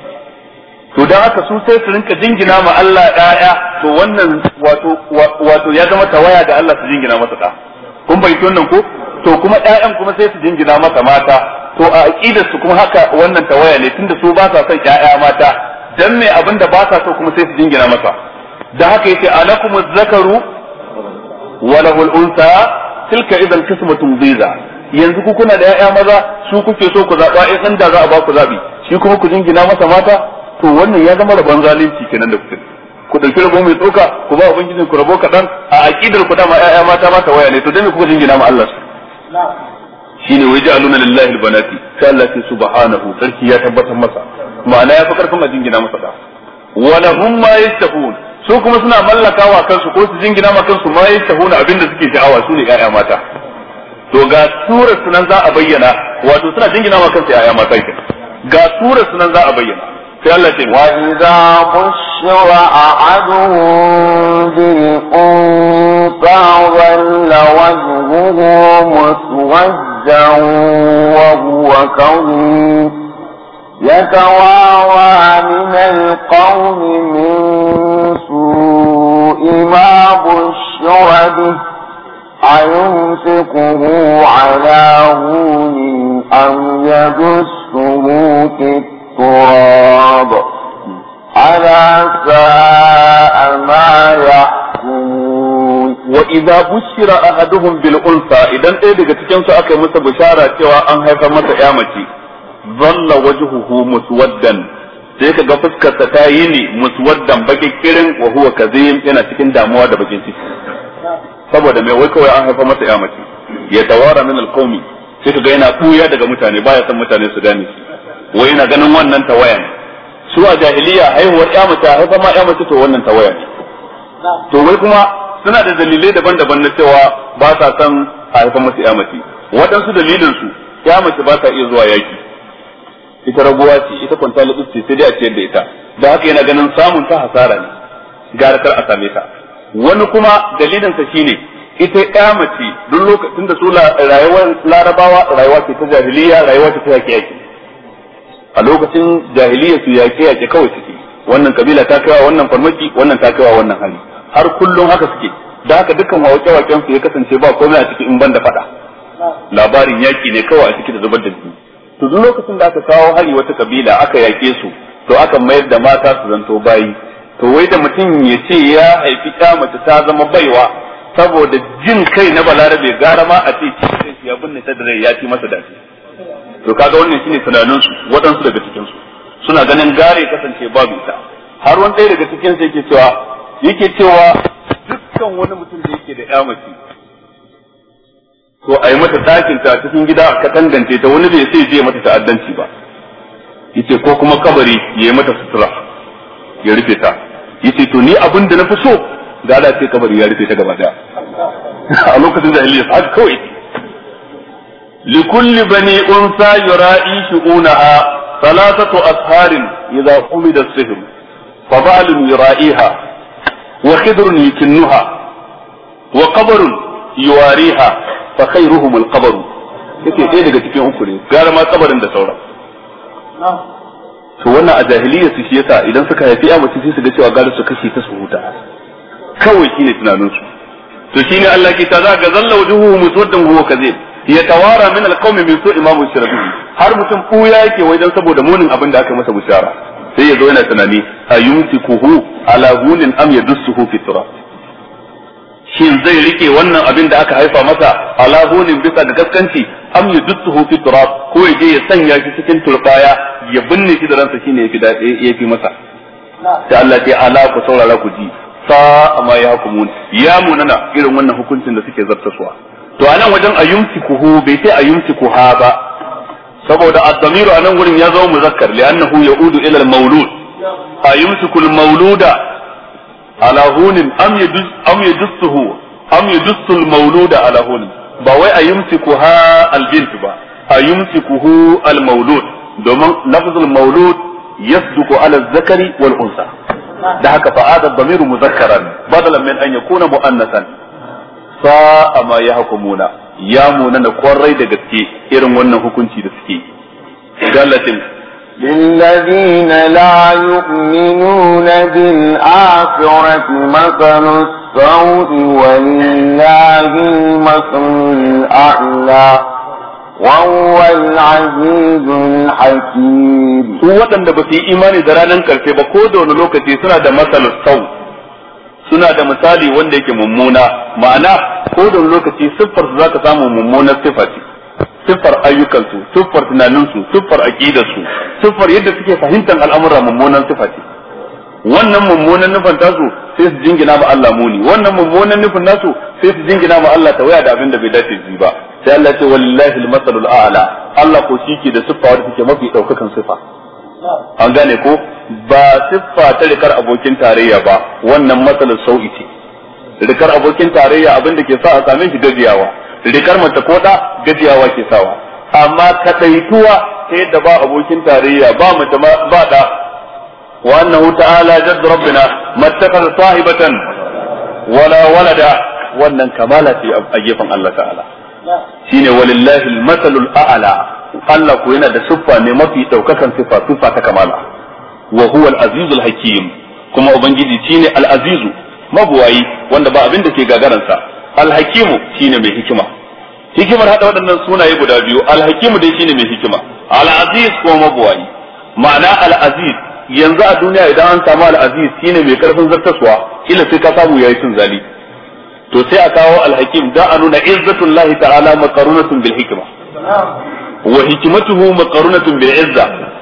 To dan haka su sai su rinka jingina ma Allah ɗaya, to wannan wato wato ya zama tawaya da Allah su jingina masa da, kun bai wannan ko to kuma ƴaƴan kuma sai su jingina masa mata, to a aqidar su kuma haka wannan tawaya ne, tunda su ba sa son ƴaƴa mata, dan me abinda ba sa so kuma sai su jingina masa. Da haka yace alakumuz zakaru wa lahul unsa tilka idan qismatun biza, yanzu ku kuna da ƴaƴa maza su kuke so ku zaba, in da za a ba ku zabi shi kuma ku jingina masa mata, to wannan ya zama rabon zalunci kenan da kuke. Ku dauki rabo mai tsoka ku ba ubangijin ku rabo kadan, a aqidar ku dama ƴaƴa mata mata waya ne, to dan me kuka jingina ma Allah shine waja'aluna lillahi albanati, sai Allah ya subhanahu sarki ya tabbatar masa, ma'ana ya fi karfin a jingina masa da. Wa lahum ma yastahun, su kuma suna mallakawa kansu ko su jingina ma kansu ma yastahun abinda suke sha'awa, su ne ƴaƴa mata. To ga surar sunan za a bayyana, wato suna jingina ma kansu ƴaƴa mata ke, ga surar sunan za a bayyana. sai Allah ce wa idza bushira ahaduhum bil unsa walla wajhuhu muswaddan wa huwa kadhib يتواوى من القوم من سوء ما بشر به أيمسكه على هون أم يدسه في التراب ألا ساء ما يحكمون. وإذا بشر أحدهم بالأنثى إذا إيه daga cikin su aka yi masa bishara cewa an haifar masa ƴa mace ظل وجهه مسودا sai ka ga fuskar sa ta yi ne muswaddan bakikirin wa huwa kazim yana cikin damuwa da bakin ciki saboda mai wai kawai an haifa masa ya mace ya tawara min alqawmi sai ka ga yana buya daga mutane baya san mutane su gane shi wai yana ganin wannan tawaya ne su a jahiliya haihuwar ya mace haifa ma ya mace to wannan tawaya ne to wai kuma suna da dalilai daban-daban na cewa ba sa san a haifa masa ya mace waɗansu dalilin su ya mace ba ta iya zuwa yaki ita raguwa ce ita kwanta lutsi sai dai a ciyar da ita da haka yana ganin samun ta hasara ne gara kar a same ta wani kuma dalilin sa shine ita ya mace duk lokacin da su rayuwar larabawa rayuwa ce ta jahiliya rayuwa ce ta yaki yaki a lokacin jahiliya su yaki yaki kawai suke wannan kabila ta kaiwa wannan farmaki wannan ta kaiwa wannan hali har kullum haka suke da haka dukkan waƙe-waƙen su ya kasance ba komai a cikin in banda fada labarin yaki ne kawai a cikin da zubar da jini to duk lokacin da aka kawo hari wata kabila aka yake su to aka mayar da mata su zanto bayi to wai da mutum ya ce ya haifi ta mace ta zama baiwa saboda jin kai na balarabe gara ma a ce cikin ya binne ta da rai ya ci masa dace to kaga wannan shine tunanin su waɗansu daga cikin su suna ganin gare kasance babu ita har wani ɗaya daga cikin su yake cewa yake cewa dukkan wani mutum da yake da ya mace to a yi mata ɗakin ta cikin gida ka tangance ta wani bai sai je mata ta'addanci ba yace ko kuma kabari ya yi mata sutura ya rufe ta yace to ni abin da na fi so da Allah sai kabari ya rufe ta gaba daya a lokacin da Ilyas haka kawai li kulli bani unsa yura'i shu'unaha thalathatu asharin idha umida as-sihr fa ba'lun yura'iha wa khidrun yukinnuha wa qabrun yuwariha fa khairuhum al-qabr yake ɗaya daga cikin uku ne gara ma kabarin da sauran to wannan a jahiliyyar su shi yasa idan suka haifi ya mace sai su ga cewa gara su kashe ta su huta kawai shine tunanin su to shine Allah ke ta za ga zalla wujuhu muswaddan huwa kazib ya tawara min al-qawmi min su'i ma mushrabi har mutum kuya yake wai dan saboda munin abin da aka masa bushara sai ya zo yana tunani ayumsikuhu ala hunin am yadussuhu fi turab shin zai rike wannan abin da aka haifa masa ala hunin bisa da gaskanci am yadussuhu fi turab ko yaje ya sanya shi cikin turbaya ya binne shi da ransa shine yafi dade yafi masa sai Allah ya ala ku saurara ku ji sa amma ya hukumun ya munana irin wannan hukuncin da suke zartaswa to anan wajen ayumsikuhu bai sai ayumsikuha ba saboda ad-damiru anan gurin ya zama muzakkar li'annahu yaudu ila al-mawlud ayumsikul mawluda ala hunin am yadus am yadussuhu am yadussu al-mawluda ala hunin ba wai ayumsikuha al-bint ba ayumsikuhu al-mawlud domin lafzul mawlud yasduqu ala az-zakari wal unsa da haka fa ada ad-damiru muzakkaran badalan min an yakuna muannasan sa'a ma yahkumuna ya munana kwarai da gaske irin wannan hukunci da suke gallatin للذين لا يؤمنون بالآخرة مثل السوء ولله المثل الأعلى وهو العزيز الحكيم su waɗanda ba su yi imani da ranar karfe ba ko da wani lokaci suna da matsalar sau suna da misali wanda yake mummuna ma'ana ko da wani lokaci siffar su zaka samu mummunar siffa ce siffar ayyukansu siffar tunaninsu siffar aqidarsu siffar yadda suke fahimtar al'amura mummunan siffa ce wannan mummunan nufin tasu sai su jingina ma Allah muni wannan mummunan nufin nasu sai su jingina ma Allah tawaya da abin da bai dace ji ba sai Allah ce wallahi al-masalul a'la Allah ko shi ke da siffa wadda take mafi daukakan siffa an gane ko ba siffa ta rikar abokin tarayya ba wannan matsalar sau'i ce rikar abokin tarayya abin da ke sa a same shi gajiyawa rikar mace ko da gajiyawa ke sawa amma kadaituwa ta yadda ba abokin tarayya ba mace ba da wa annahu ta'ala jadd rabbina mattakhadha sahibatan wala walada wannan kamala ce a gefen Allah ta'ala shine walillahi al-masalul a'la Allah ko yana da siffa ne mafi daukakan siffa siffa ta kamala wa huwa al-aziz al-hakim kuma ubangiji shine al-aziz mabuwayi wanda ba abin da ke gagaransa al-hakimu shine mai hikima hikimar hada waɗannan sunaye guda biyu al-hakimu dai shine mai hikima al-aziz kuma mabuwayi ma'ana al-aziz yanzu a duniya idan an samu al-aziz shine mai karfin zartaswa kila sai ka samu yayi tun zali to sai a kawo al-hakim da a nuna izzatullahi ta'ala maqarunatun bil hikma wa hikmatuhu maqarunatun bil izza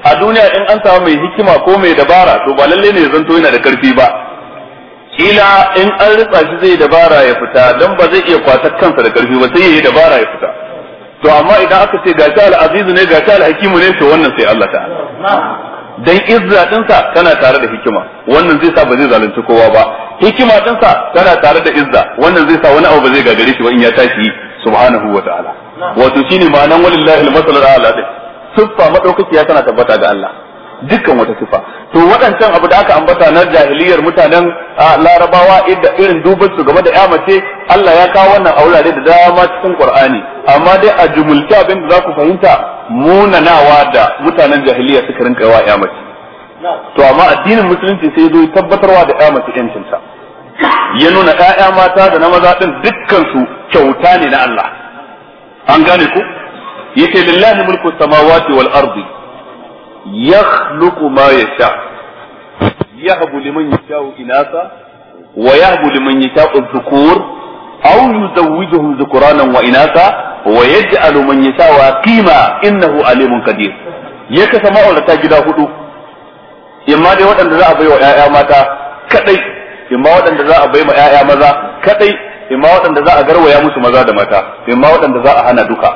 a duniya in an samu mai hikima ko mai dabara to ba lalle ne ya zanto yana da karfi ba, kila in an ritsa shi zai dabara ya fita dan ba zai iya kwatar kansa da karfi ba sai ya yi dabara ya fita. To amma idan aka ce gashi al-azizu ne gashi al-hakimu ne to wannan sai Allah ta'ala, dan izza dinsa tana tare da hikima, wannan zai sa ba zai zalunci kowa ba, hikima dinsa tana tare da izza, wannan zai sa wani abu ba zai gagare shi ba in ya tashi subhanahu wa ta'ala. Wato shine ma'anan walillahi al-masalul a'la din, siffa madaukakiya tana tabbata ga Allah dukkan wata siffa. To waɗancan abu da aka ambata na jahiliyar mutanen Larabawa da irin dubar su game da ya mace, Allah ya kawo wannan aurare da dama cikin Qur'ani, amma dai a jumulce abin da za ku fahimta munanawa da mutanen jahiliya suka rinka yawa ya mace. To amma addinin musulunci sai zo tabbatarwa da ya mace yancinta, ya nuna ƴaƴa mata da na maza din dukkan su kyauta ne na Allah. An gane ku? Yace lillahi mulku samawati wal ardi yakhluqu ma yasha yahbu liman yasha'u inasa wa yahbu liman yasha'u dhukur aw yuzawwijuhum dhukuranan wa inasa wa yaj'alu man yasha'u aqima innahu alimun qadir. yake sama'ulata gida hudu, imma dai waɗanda za a bai wa ƴaƴa mata kadai, imma waɗanda za a bai ma ƴaƴa maza kadai, imma waɗanda za a garwaya musu maza da mata, imma waɗanda za a hana duka.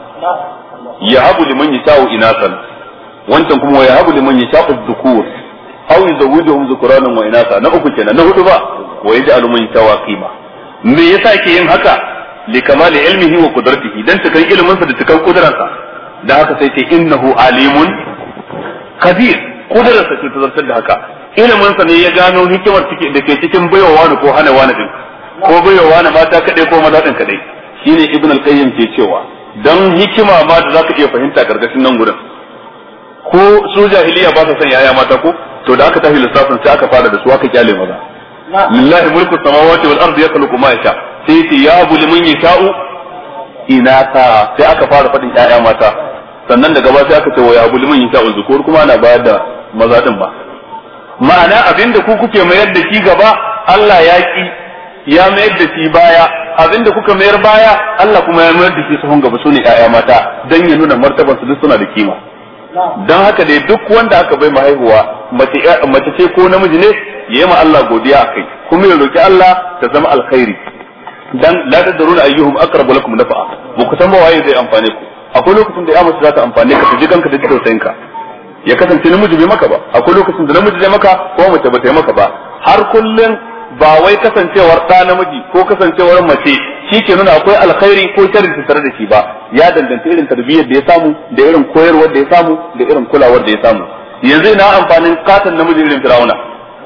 yahabu liman yasha'u inasan, wancan kuma wa yahabu liman yasha'u dhukur aw yuzawwijuhum dhukuranan wa inasa. Na uku kenan. Na hudu ba wa yaj'alu man yasha'u qima. Me yasa yake yin haka? Li kamali ilmihi wa qudratihi, dan cikan ilimin sa da cikan kudrarsa. Dan haka sai ce innahu alimun qadir, kudrarsa ce ta zartar da haka. Ilimin sa ne ya gano hikimar da ke cikin baiwa wani ko hana wani din, ko baiwa wani mata kadai ko maza din kadai. Shine Ibn al-Qayyim ke cewa dan hikima ma da zaka iya fahimta gargashin nan gurin, ko su jahiliya ba su san yaya mata ko, to da aka tafi lissafin sai aka fara da su aka kyale maza. Lillahi mulku samawati wal ardi yakhluqu ma yasha, sai ce ya abu liman yasha'u inata, sai aka fara fadin yaya mata, sannan daga ba sai aka ce wa ya abu liman yasha'u zukur, kuma ana bayar da maza din ba. Ma'ana abinda ku kuke mayar da shi gaba Allah ya ki ya mayar da shi baya, abinda kuka mayar baya Allah kuma ya mayar da shi sahun gaba, sune ƴaƴa mata, dan ya nuna martabar su duk suna da kima. Dan haka dai duk wanda aka bai mahaihuwa mace mace ce ko namiji ne, yayi ma Allah godiya akai, kuma ya roki Allah ta zama alkhairi, dan la tadruna ayyuhum aqrabu lakum nafa'a, ba ku san ba waye zai amfane ku. Akwai lokacin da ya mace za ta amfane ka, ta ji kanka da tausayin ka, ya kasance namiji bai maka ba, akwai lokacin da namiji zai maka ko mace ba ta yi maka ba. Har kullun ba wai kasancewar ɗa namiji ko kasancewar mace shi ke nuna akwai alkhairi ko sharri tare da shi ba, ya danganta irin tarbiyyar da ya samu, da irin koyarwar da ya samu, da irin kulawar da ya samu. Yanzu ina amfanin katon namiji irin Fir'auna,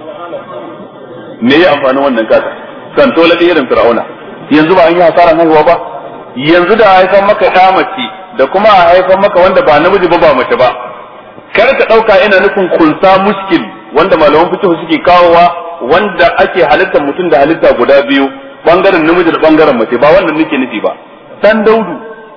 me ya amfanin wannan katon kan tola irin Fir'auna? Yanzu ba an yi hasaran haihuwa ba? Yanzu da haifan maka ɗa mace da kuma a haifan maka wanda ba namiji ba ba mace ba, kar ka ɗauka ina nufin kunsa muskil wanda malaman fiqh suke kawowa, wanda ake halittar mutum da halitta guda biyu, bangaren namiji da bangaren mace, ba wannan nake nufi ba. Dan Daudu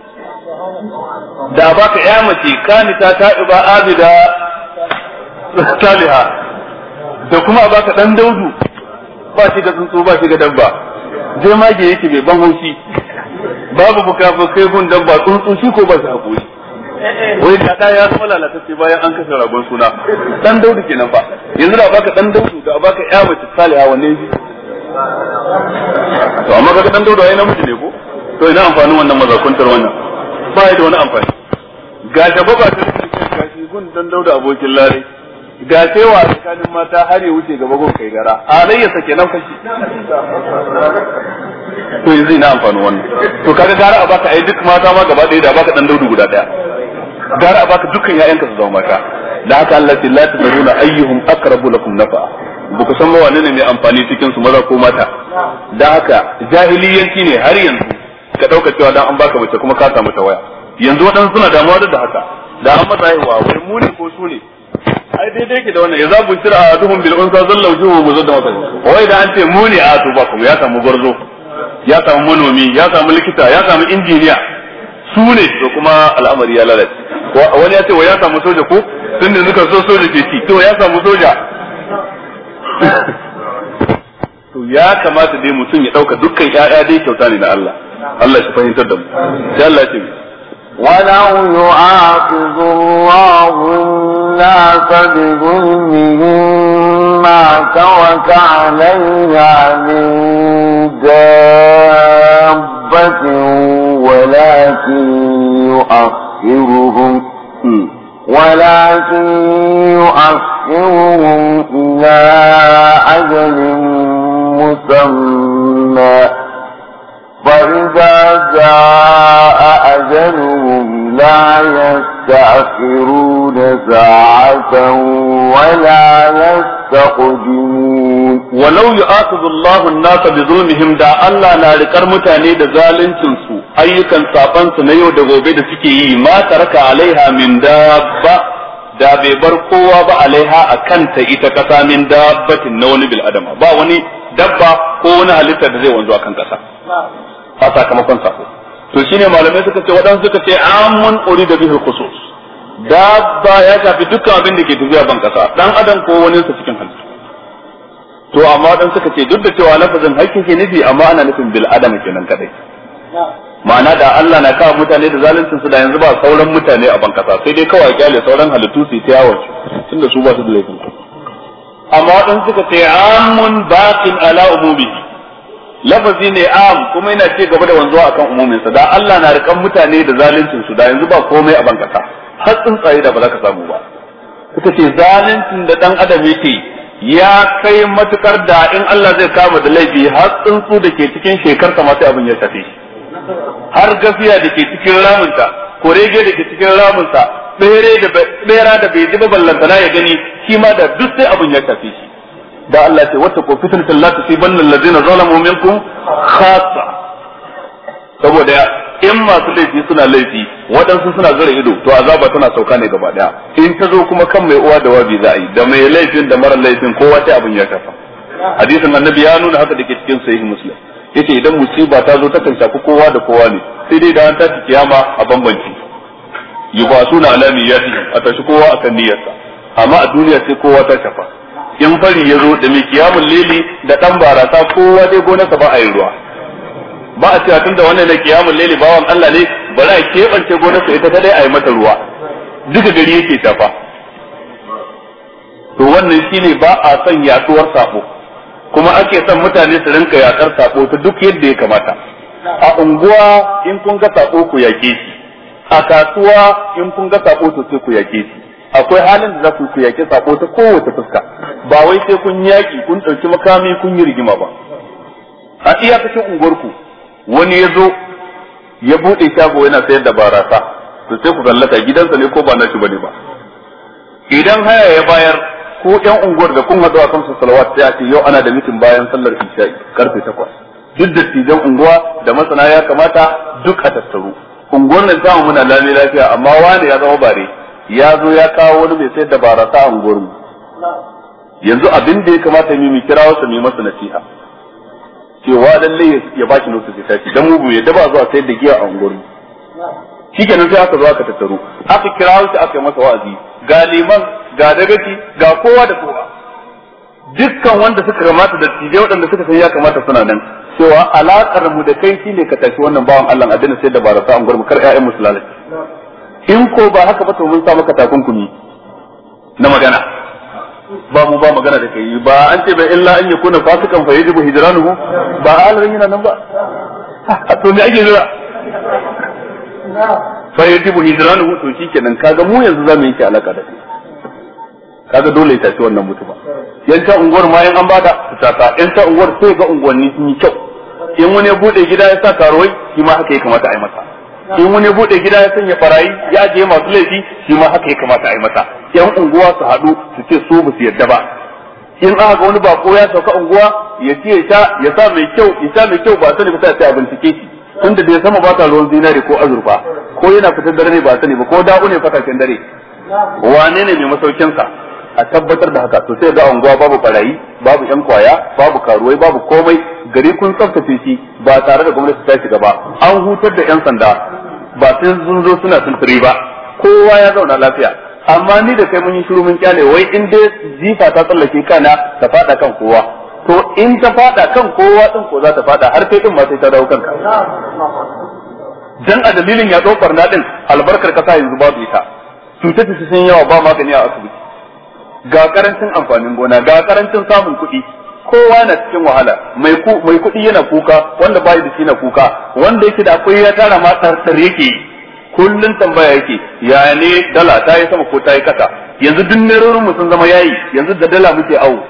da baka ya mace kanita ta'iba abida saliha, da kuma baka dan Daudu ba shi ga tsuntsu ba shi ga dabba, je mage yake bai ban haushi, babu bukafukai gun dabba, tsuntsu shi ko ba shi hakuri. Wai da da ya zama lalatacce bayan an kashe ragon suna. Dan Daudu kenan fa. Yanzu da baka dan Daudu da baka ya mace saliha wanne ne? To amma kaga dan Daudu ai namiji ne ko? To ina amfanin wannan mazakuntar wannan? Ba ya da wani amfani. Ga shaba ba ta gashi gun dan Daudu abokin lare. Ga cewa tsakanin mata har ya wuce gaba gun kai gara. Alayya sake nan fashi. To yanzu ina amfanin wannan? To kaga gara a baka ai duk mata ma gaba ɗaya da baka dan Daudu guda ɗaya. Gara a baka dukkan ƴaƴanka su zama mata. Da haka Allah ya la tadruna ayyuhum aqrabu lakum nafa. Buku san ba wane ne mai amfani cikin su maza ko mata. Da haka jahiliyanci ne har yanzu ka dauka cewa dan an baka mace kuma ka samu ta waya. Yanzu waɗansu suna damuwa da haka. Da an masa haihuwa wai mu ne ko su ne. Ai daidai ke da wannan, ya zabu shira aduhum bil unsa zallu wujuhu muzadda wasa. Wai da an ce mu ne a to ba kuma ya samu gwarzo, ya samu manomi, ya samu likita, ya samu injiniya. Su ne to kuma al'amari ya lalace. Wani ya ce wa ya samu soja ko tun da suka so soja ke ci, to ya samu soja. To ya kamata dai mutum ya dauka dukkan ƴaƴa dai kyauta ne na Allah. Allah shi fahimtar da mu. Sai Allah ya ce ولو يؤاخذ الله الناس بظلمهم ما ترك عليها من دابة ولكن يؤخرهم ولكن يؤخرهم إلى أجل مسمى فإذا جاء أجلهم لا يستأخرون ساعة ولا يستقدمون ولو يؤاخذ الله الناس بظلمهم دا الله لا ركر mutane da zaluncin su ayyukan saban su na yau da gobe da suke yi ma taraka alaiha min dabba da bai bar kowa ba alaiha akan ta ita kasa min dabbatin na wani bil adama ba wani dabba ko wani halitta da zai wanzu akan kasa a sakamakon sako to shine malamai suka ce wadansu suka ce amun urida bihi khusus dabba ya shafi dukkan abin da ke tafiya ban kasa dan adam ko wani sa cikin halittu to amma dan suka ce duk da cewa lafazin hakki ke nufi amma ana nufin bil adam kenan kadai ma'ana da Allah na kawo mutane da zaluncin su da yanzu ba sauran mutane a ban kasa sai dai kawai kyale sauran halittu su ta yawo tunda su ba su da laifin amma dan suka ce amun baqin ala umumihi lafazi ne am kuma yana ce gaba da wanzuwa akan umumin sa da Allah na rikan mutane da zaluncin su da yanzu ba komai a ban kasa har tsuntsaye da ba za ka samu ba suka ce zaluncin da dan adam yake ya kai matukar da in Allah zai kama da laifi har tsuntsu da ke cikin shekarsa ma sai abin ya tafi har gafiya da ke cikin ramunta kurege da ke cikin ramunta bere da bera da bai ji ba ballantana ya gani shi ma da duk sai abin ya tafi shi da Allah ce wata ko fitnatul la tusibanna alladhina zalamu minkum khassa saboda in masu laifi suna laifi waɗansu suna zura ido to azaba tana sauka ne gaba daya in ta zo kuma kan mai uwa da wabi za a yi da mai laifin da mara laifin kowa sai abin ya tafa hadisin annabi ya nuna haka dake cikin sahih muslim yace idan musiba ta zo ta kan shafi kowa da kowa ne sai dai da an tashi kiyama a bambanci yubasuna alami yati a tashi kowa akan niyyarsa amma a duniya sai kowa ta shafa in fari ya zo da mai kiyamul lili da dan barasa kowa dai gonarsa ba a yi ruwa ba a cewa tunda wannan ne kiyamul laili bawan Allah ne bari a kebance gonarsa ita ta dai a yi mata ruwa duka gari yake tafa to wannan shine ba a son yaduwar sabo kuma ake son mutane su rinka yakar sabo ta duk yadda ya kamata a unguwa in kun ga sabo ku yake shi a kasuwa in kun ga sabo to sai ku yake shi akwai halin da za ku yake sabo ta kowace fuska ba wai sai kun yaki kun dauki makami kun yi rigima ba a iyakacin unguwarku wani ya zo ya bude shago yana sayar da barasa to sai ku kallata gidansa ne ko ba nashi bane ba idan haya ya bayar ko ɗan unguwar da kun haɗu a kan salawat sai a ce yau ana da mitin bayan sallar isha'i karfe takwas duk da tijan unguwa da masana ya kamata duk a tattaru unguwar nan ta muna lami lafiya amma wani ya zama bare ya zo ya kawo wani mai sayar da barasa a unguwar mu yanzu abin da ya kamata mu mu kira wasu mu masa nasiha cewa lalle ya baki notice ya tashi dan mu bai yadda ba zuwa sayar da giya a unguwar mu shikenan sai aka zo aka tattaru aka kira wasu aka yi masa wa'azi ga liman ga dagaci ga kowa da kowa dukkan wanda suka kamata da tije waɗanda suka san ya kamata suna nan cewa alakar mu da kai shine ka tashi wannan bawan Allah a dana sai da barasa an gurmu kar ƴaƴan musulmai in ko ba haka ba to mun sa maka takunkumi na magana ba mu ba magana da kai ba an ce bai illa an yakuna fasikan fa yajibu hijranuhu ba alarin yana nan ba to me ake jira fa yajibu hijranuhu to shikenan kaga mu yanzu zamu yi alaka da kai kaga dole ya tafi wannan mutuba yan ta unguwar ma yan an bada ta yan ta unguwar sai ga unguwanni sun yi kyau in wani ya bude gida ya sa karuwai shi ma haka ya kamata a yi masa in wani ya bude gida ya sanya barayi ya je masu laifi shi ma haka ya kamata a yi masa yan unguwa su haɗu su ce su ba su yadda ba in aka ga wani bako ya sauka unguwa ya ce ya sha ya sa mai kyau ya sha mai kyau ba sani ba sai a bincike shi tunda da ya sama ba ta ruwan zinare ko azurfa ko yana fitar dare ne ba sani ba ko da'u ne fataken dare wane ne mai masaukin sa a tabbatar da haka to sai ga unguwa babu barayi babu yan kwaya babu karuwai babu komai gari kun tsaftace shi ba tare da gwamnati ta shiga ba an hutar da yan sanda ba sai sun zo suna tunturi ba kowa ya zauna lafiya amma ni da kai mun yi shiru mun kyale wai in dai jifa ta tsallake kana ta fada kan kowa to in ta fada kan kowa din ko za ta fada har kai din ma sai ta dawo kanka dan a dalilin ya dokar na din albarkar kasa yanzu babu ita cutar ta sun yawa ba magani a asibiti ga karancin amfanin gona ga karancin samun kuɗi kowa na cikin wahala mai ku mai kuɗi yana kuka wanda bai da shi na kuka wanda yake da akwai ya tara ma tsartsar yake kullun tambaya yake ya ne dala ta yi sama ko ta yi kasa yanzu duk nerorin mu sun zama yayi yanzu da dala muke awo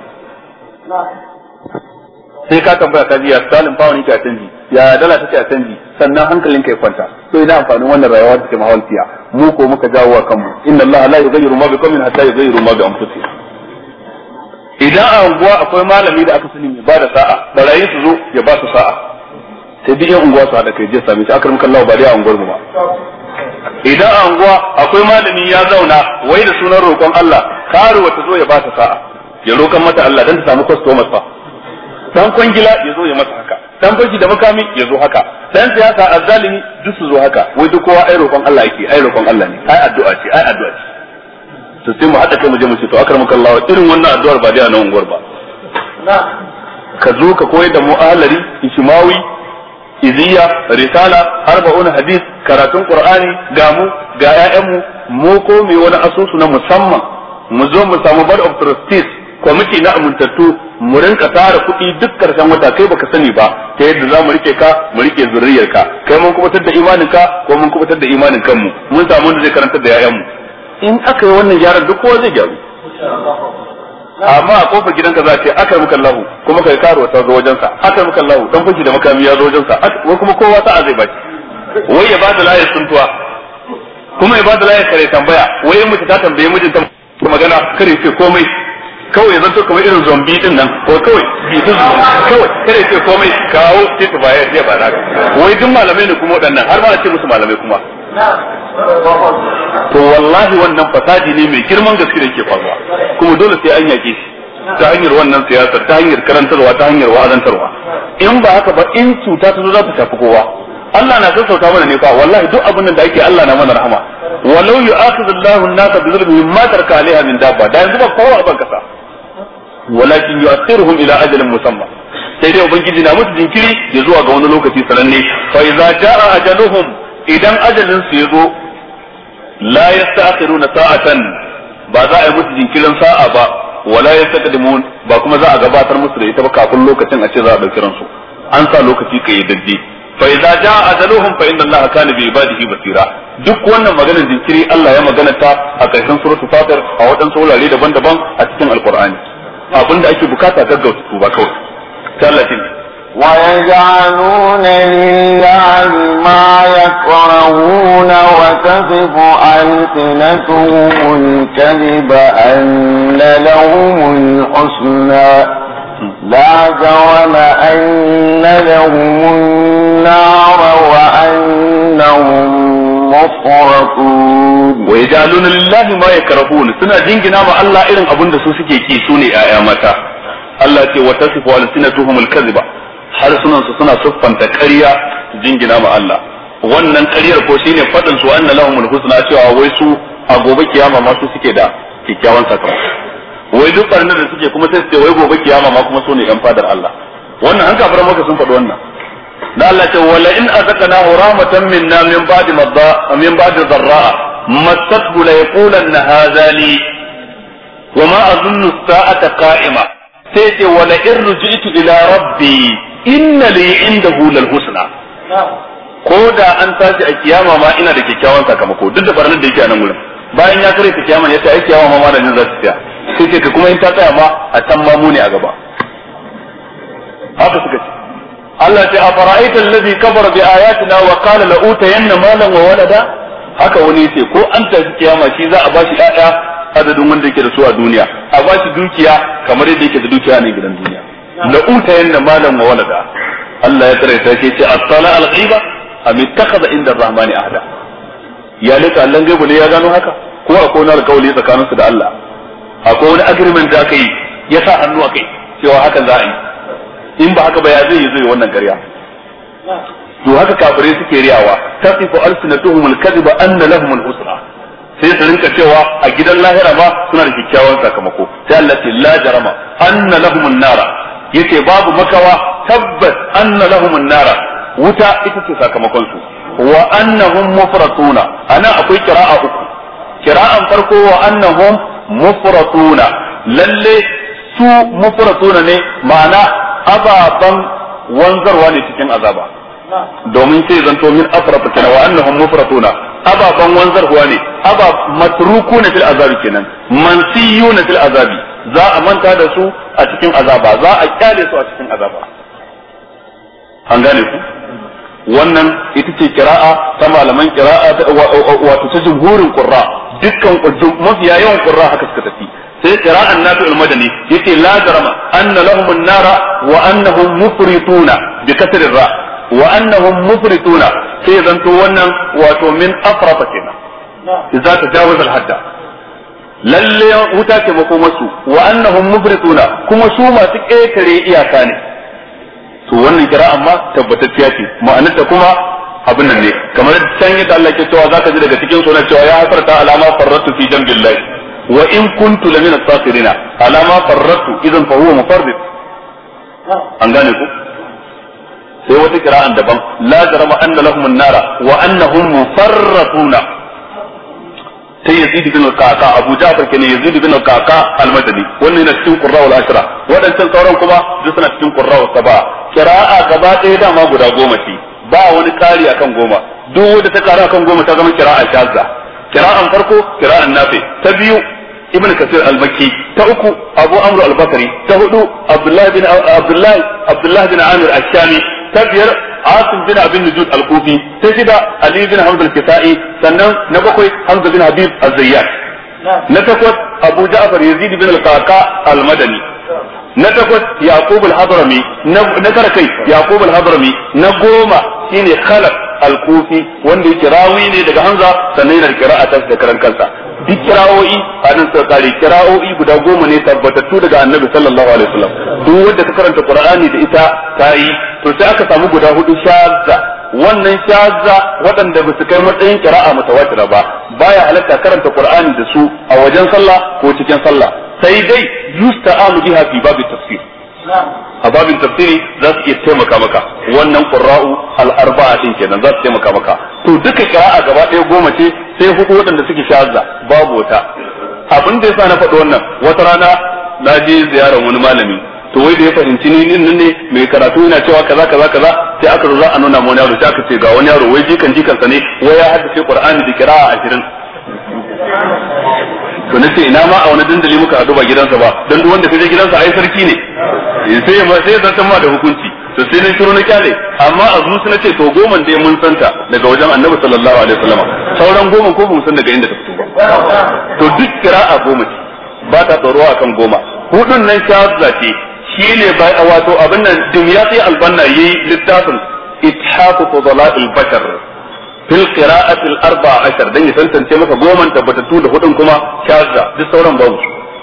sai ka tambaya ka ji ya salin fawo ne ke a canji ya dala take a canji sannan hankalin ka ya kwanta to ina amfanin wannan rayuwa da take mahauliya mu ko muka jawo wa kanmu inna allaha la yughayyiru ma biqawmin hatta yughayyiru ma bi anfusihim idan a unguwa akwai malami da aka sani mai bada sa'a barayi su zo ya ba su sa'a sai duk yan unguwa su hada kai je sami shi akram kallahu ba dai a unguwar mu ba idan a unguwa akwai malami ya zauna wai da sunan roƙon Allah karuwa ta zo ya ba ta sa'a ya roƙan mata Allah dan ta samu customers fa dan kwangila ya zo ya masa haka dan fashi da makami ya zo haka dan siyasa azzalimi duk su zo haka wai duk kowa ai roƙon Allah yake ai roƙon Allah ne ai addu'a ce ai addu'a ce to sai mu hada kai mu je mu ce to akramaka Allah irin wannan addu'ar ba dai a nan unguwar ba ka zo ka koyar da mu ahlari ishmawi iziya risala arba'un hadith karatun qur'ani ga mu ga ƴaƴan mu mu ko me wani asusu na musamman mu zo mu samu board of trustees kwamiti na amintattu mu rinka tara kuɗi duk karshen wata kai baka sani ba ta yadda za mu rike ka mu rike zuriyarka kai mun kubutar da imanin ka ko mun kubutar da imanin kanmu mun samu wanda zai karantar da ƴaƴan mu in aka yi wannan gyaran duk kowa zai gyaru amma a kofar gidanka za a ce aka muka lahu kuma kai karuwa ta zo wajensa aka muka lahu dan fushi da makami ya zo wajensa wai kuma kowa ta zai baki wai ya bada layar suntuwa kuma ya bada layar kare tambaya wai mace ta tambaye mijinta magana kare ce komai kawai zan to kamar irin zombi din nan ko kawai bisu kawai kare ce komai kawo sai ta bayar zai ba naka wai duk malamai ne kuma waɗannan har ma a ce musu malamai kuma to wallahi wannan fasadi ne mai girman gaske da yake faruwa kuma dole sai an yake shi ta hanyar wannan siyasar ta hanyar karantarwa ta hanyar wa'azantarwa in ba haka ba in cuta ta zo za ta shafi kowa Allah na sassauta mana ne fa wallahi duk abin da ake Allah na mana rahama walau yu'akhidhu Allahu an-nasa bi dhulmihim ma taraka 'alayha min dabba da yanzu ba kowa a bankasa walakin yu'akhiruhum ila ajalin musamma sai dai ubangiji na musu jinkiri ya zuwa ga wani lokaci sananne fa idza jaa ajaluhum idan ajalin su yazo la yasta'khiruna sa'atan ba za a yi musu jinkirin sa'a ba wala yastaqdimun ba kuma za a gabatar musu da ita ba kafin lokacin a ce za a dauki ransu an sa lokaci kai daddi fa idza jaa ajaluhum fa inna allaha kana bi ibadihi basira duk wannan maganar jinkiri Allah ya magana ta a karshen suratul fatir a wadansu wurare daban-daban a cikin alqur'ani abinda ake bukata gaggauta su ba kawai tallatin ويجعلون لله ما يكرهون وتصف ألسنتهم الكذب أن لهم الحسنى لا جرم أن لهم النار وأنهم مفرطون ويجعلون لله ما يكرهون سنة جنجنا مع الله إذن أبن سوسكي كي سوني آيامتا الله تي وتصف ألسنتهم الكذب har sunan su suna siffanta ƙarya jingina ma Allah wannan ƙaryar ko shine fadin su anna lahumul husna cewa wai su a gobe kiyama ma su suke da kikkiawan sakamako wai duk barnar da suke kuma sai su ce wai gobe kiyama ma kuma su ne yan fadar Allah wannan an kafara maka sun faɗi wannan da Allah ce wala in azaqnahu rahmatan minna min ba'di madha min ba'di dharra massathu la yaqulanna hadha li wa ma azunnu as-sa'ata qa'ima sai ce wala in ruji'tu ila rabbi inna li indahu lal husna ko da an tashi a kiyama ma ina da kyakkyawan sakamako duk da barnar da yake a nan gurin bayan ya kare ta kiyama ya ce ai kiyama ma malamin za ta tsaya sai ce ka kuma in ta tsaya ma a can ma mu ne a gaba haka suka ce Allah ce afara'aita allazi kafara bi ayatina wa qala la utayanna malan wa walada haka wani yace ko an tashi kiyama shi za a bashi ƴaƴa adadin wanda yake da su a duniya a bashi dukiya kamar yadda yake da dukiya ne gidan duniya la utayanna malan wa walada Allah ya kare ta ce at-tala al-ghaiba am ittakhadha inda ar-rahmani ahda ya lika Allah gaibu ne ya gano haka ko akwai wani alƙawari tsakanin su da Allah akwai wani agreement da aka yi ya sa hannu akai cewa haka za a yi in ba haka ba ya zai yi wannan ƙarya to haka kafirai suke riyawa tasifu alsinatuhum al-kadhiba anna lahum al-husna sai su rinka cewa a gidan lahira ma suna da kyakkyawan sakamako sai Allah ce la jarama anna lahum an-nara yace babu makawa tabbas anna lahum an-nara wuta ita ce sakamakon su wa annahum mufratuna ana akwai qira'a uku qira'an farko wa annahum mufratuna lalle su mufratuna ne ma'ana ababan wanzarwa ne cikin azaba domin sai zanto min afrata kana wa annahum mufratuna ababan wanzarwa ne aba matrukuna fil azabi kenan mansiyuna fil azabi za a manta da su a cikin azaba za a kyale su a cikin azaba an gane ku wannan ita ce kira'a ta malaman kira'a wato ta jumhurin qurra dukkan mafiya yawan qurra haka suka tafi sai qira'an nafi'ul madani yace la jarama anna lahum an-nara wa annahum mufrituna bi kasri ra wa annahum mufrituna sai zanto wannan wato min afrafa kenan idza tajawaza al-hadda lalle wuta ce makomarsu wa annahum mufrituna kuma su masu ƙetare iyaka ne to wannan kira amma tabbatacciya ce ma'anarta kuma abin nan ne kamar can yadda Allah ke cewa zaka ji daga cikin sunan cewa ya hafarta alama farratu fi jambillahi wa in kuntu lamina as-sakirina alama farratu idan fa huwa mufarrid an gane ku sai wata kira'an daban la jarama anna lahum an-nara wa annahum mufarratuna sai Yazid bin al-Qaqa Abu Ja'far kenan Yazid bin al-Qaqa al-Madani wannan yana cikin Qurra wal-Ashra wadancan sauran kuma duk suna cikin Qurra was-Saba qira'a gaba ɗaya dama guda goma ce ba wani kari akan goma duk wanda ta kara akan goma ta zama qira'a shazza qira'an farko qira'an Nafi ta biyu Ibn Kathir al-Makki ta uku Abu Amr al-Basri ta hudu Abdullah bin Abdullah Abdullah bin Amir al-Shami ta biyar Asim bin Abin Nujud al-Kufi ta shida Ali bin Hamd al-Kisa'i sannan na bakwai Hamza bin Habib az-Zayyat na takwas Abu Ja'far Yazid bin al-Qaqa al-Madani na takwas Yaqub al-Hadrami na karkai Yaqub al-Hadrami na goma shine Khalaf al-Kufi wanda yake rawi ne daga Hamza sannan yana qira'a ta da karan kansa duk kira'o'i a nan sai kare kira'o'i guda goma ne tabbatattu daga Annabi sallallahu alaihi wasallam duk wanda ka karanta Qur'ani da ita tayi to sai aka samu guda hudu shazza wannan shazza waɗanda ba su kai matsayin kira'a mutawatira ba baya halatta karanta Qur'ani da su a wajen sallah ko cikin sallah sai dai yusta'amu biha fi babu tafsir a babin tafsiri za su iya taimaka maka wannan qurra'u al-arba'a din kenan za su taimaka maka to duka kira'a gaba ɗaya goma ce sai hudu waɗanda suke shazza babu wata abin da yasa na faɗi wannan wata rana na je ziyarar wani malami to wai da ya fahimci ni din ne mai karatu yana cewa kaza kaza kaza sai aka zo za a nuna mu yaro sai aka ce ga wani yaro wai jikan jikan sa ne wai ya haddace Qur'ani da qira'a ashirin to nace ina ma a wani dandali muka hadu ba gidansa ba dan duk wanda kaje gidansa ai sarki ne sai ma sai zan ma da hukunci to sai na shiru na kyale amma a zuci na ce to goman dai mun santa daga wajen Annabi sallallahu alaihi wasallam sauran goman ko mun san daga inda ta fito ba to duk qira'a goma ce ba ta tsoro akan goma hudun nan shazza ce shine bai wato abin nan Dimyati al-Banna yayi littafin Ithafu Fudala'il Bashar fil qira'ati al-arba'a ashar dan ya tantance maka goman tabbatattu da hudun kuma shazza duk sauran babu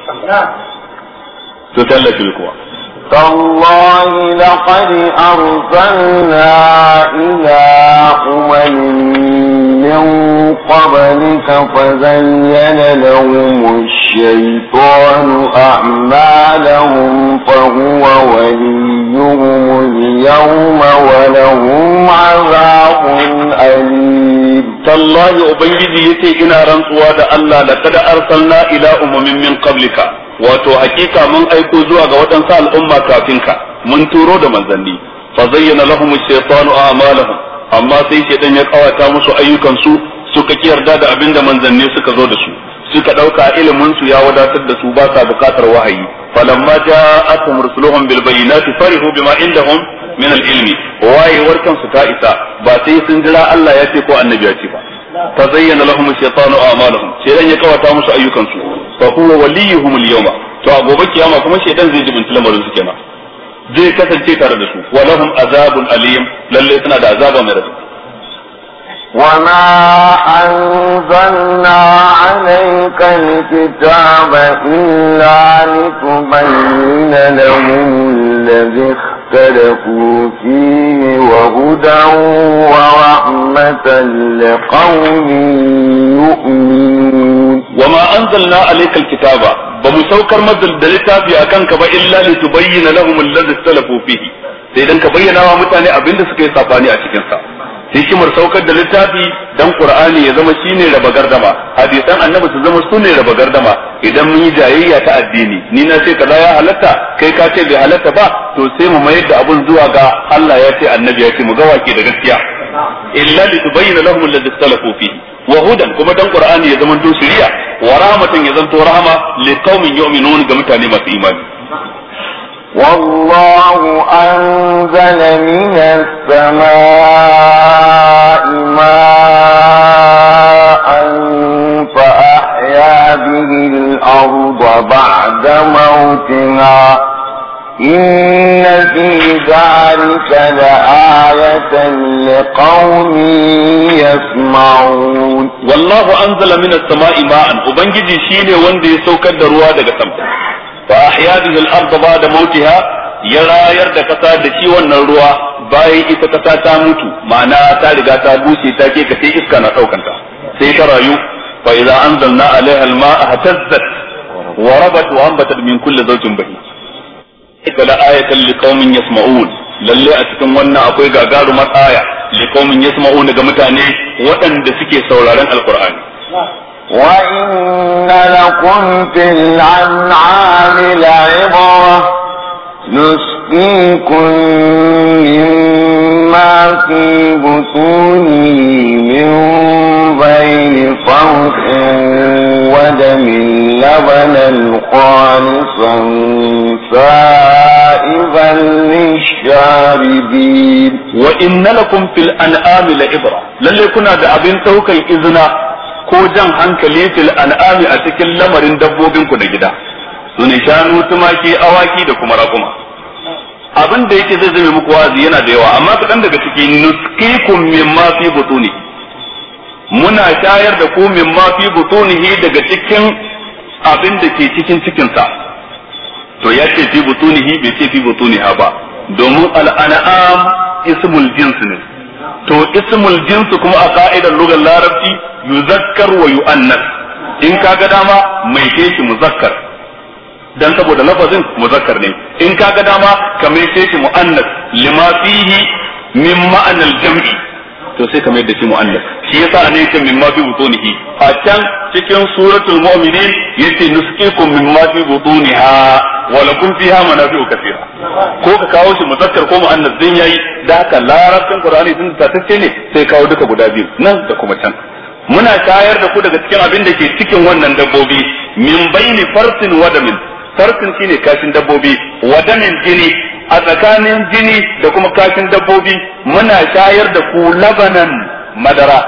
to tallafi kuwa تالله لقد أرسلنا إلى أمم من قبلك فزين لهم الشيطان أعمالهم فهو وليهم اليوم ولهم عذاب أليم تالله أبنجي يتي إنا رنسوا دا الله لقد أرسلنا إلى أمم من قبلك wato hakika mun aiko zuwa ga waɗansu al'umma kafin ka mun turo da manzanni fa zayyana lahum ash-shaytanu a'malahum amma sai shaytan ya kawata musu ayyukan su suka kiyarda da abinda manzanni suka zo da su suka dauka ilimin su ya wadatar da su ba sa bukatar wahayi falamma ja'atuhum rusuluhum bil bayyinati farihu bima indahum min al-ilmi wayewar kansu ta isa ba sai sun jira Allah ya ce ko annabi ya ce ba fa zayyana lahum ash-shaytanu a'malahum shaytan ya kawata musu ayyukan su fa huwa waliyuhum al-yawma to a gobe kiyama kuma shaytan zai jibinta lamarin su kenan zai kasance tare da su wa lahum azabun alim lalle suna da azaba mai radadi وما أنزلنا عليك الكتاب إلا لتبين لهم الذي اختلفوا فيه وهدى ورحمة لقوم يؤمنون وما أنزلنا عليك الكتاب بمسوكر مدل دلتا في أكانك إلا لتبين لهم الذي اختلفوا فيه سيدان كبينا ومتاني أبند سكي صفاني أشكنسا hikimar saukar da littafi dan qur'ani ya zama shine raba gardama, hadisan annabi su zama sune raba gardama. Idan mun yi jayayya ta addini, ni na ce kaza ya halatta, kai ka ce bai halatta ba, to sai mu mayar da abun zuwa ga Allah ya ce annabi ya ce mu ga wake da gaskiya. Illa li tubayyana lahum alladhi ikhtalafu fihi wa hudan, kuma dan qur'ani ya zama to shiriya, wa rahmatan ya zanto rahama liqaumin yu'minun, ga mutane masu imani. والله أنزل من السماء ماء فأحيا به الأرض بعد موتها إن في ذلك لآية لقوم يسمعون. والله أنزل من السماء ماء، وبنجي شيني وندي سوكر دروا دغ سما، فأحيا به الأرض بعد موتها، ya rayar da kasa da shi wannan ruwa bayan ita kasa ta mutu, ma'ana ta riga ta bushe ta ke kace iska na daukanta sai ta rayu. fa idza anzalna alaiha alma'a hatazzat wa rabat wa anbatat min kulli zawjin bahij. kala ayatan liqaumin yasma'un, lalle a cikin wannan akwai gagarumar aya liqaumin yasma'un ga mutane waɗanda suke sauraron alqur'ani. وإن لكم في الأنعام لعبرة نسقيكم مما في بطونه من بين فرث ودم لبنا خالصا سائغا للشاربين. وإن لكم في الأنعام لعبرة، للي كنا دا أبين توكي إذنا ko jan hankali fil an'ami a cikin lamarin dabbobin ku na gida, su ne shanu, tumaki, awaki da kuma raƙuma. Abin da yake zai zame muku wazi yana da yawa, amma kaɗan daga ciki nusqikum mimma fi butuni, muna shayar da ku mimma fi butunihi daga cikin abin da ke cikin cikinsa. To ya ce fi butunihi bai ce fi butuniha ba, domin al'an'am ismul jins ne. To ismul jins kuma a ka'idar lugar larabci yuzakkar wa yu'annas, in kaga dama mai shi muzakkar dan saboda lafazin muzakkar ne, in kaga dama ka mai shi mu'annas lima fihi min ma'anal jam'i, to sai ka mai da shi mu'annas. Shi yasa ne yake mimma fi butunihi, a can cikin suratul mu'minin yace nusqikum mimma fi butuniha wa lakum fiha manafi'u kathira. Ko ka kawo shi muzakkar ko mu'annas din yayi, da haka larabcin qur'ani din ta tace ne sai kawo duka guda biyu nan da kuma can. Muna shayar da ku daga cikin abin da ke cikin wannan dabbobi min baini farsin wadamin. Farsin shine kashin dabbobi, wadamin jini, a tsakanin jini da kuma kashin dabbobi muna shayar da ku labanan madara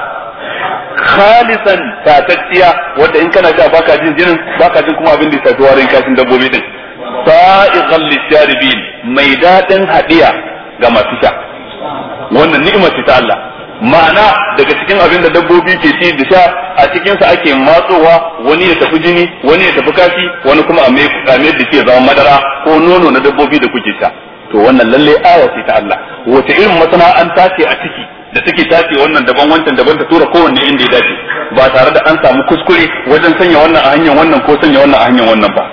khalisan tatacciya, wanda in kana sha baka jin jinin baka jin kuma abin da ya tafi warin kashin dabbobi din. Sa'iqan lisharibin, mai dadin hadiya ga masu sha. Wannan ni'imar ta Allah. Ma'ana daga cikin abin da dabbobi ke ci da sha, a cikin sa ake matsowa, wani ya tafi jini, wani ya tafi kashi, wani kuma a mai da ke zama madara ko nono na dabbobi da kuke sha. To wannan lalle aya ce ta Allah. Wace irin masana'anta ce a ciki da take tace wannan daban wancan daban ta tura kowanne inda ya dace, ba tare da an samu kuskure wajen sanya wannan a hanyar wannan ko sanya wannan a hanyar wannan ba.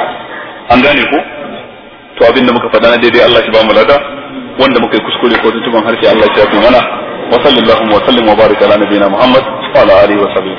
An gane ko? To abin da muka faɗa na daidai Allah shi ba mu lada, wanda muka yi kuskure ko tuntuban harshe Allah shi ya fi mana. wa sallallahu wa sallim wa baraka ala nabiyina Muhammad wa ala alihi wa sahbihi.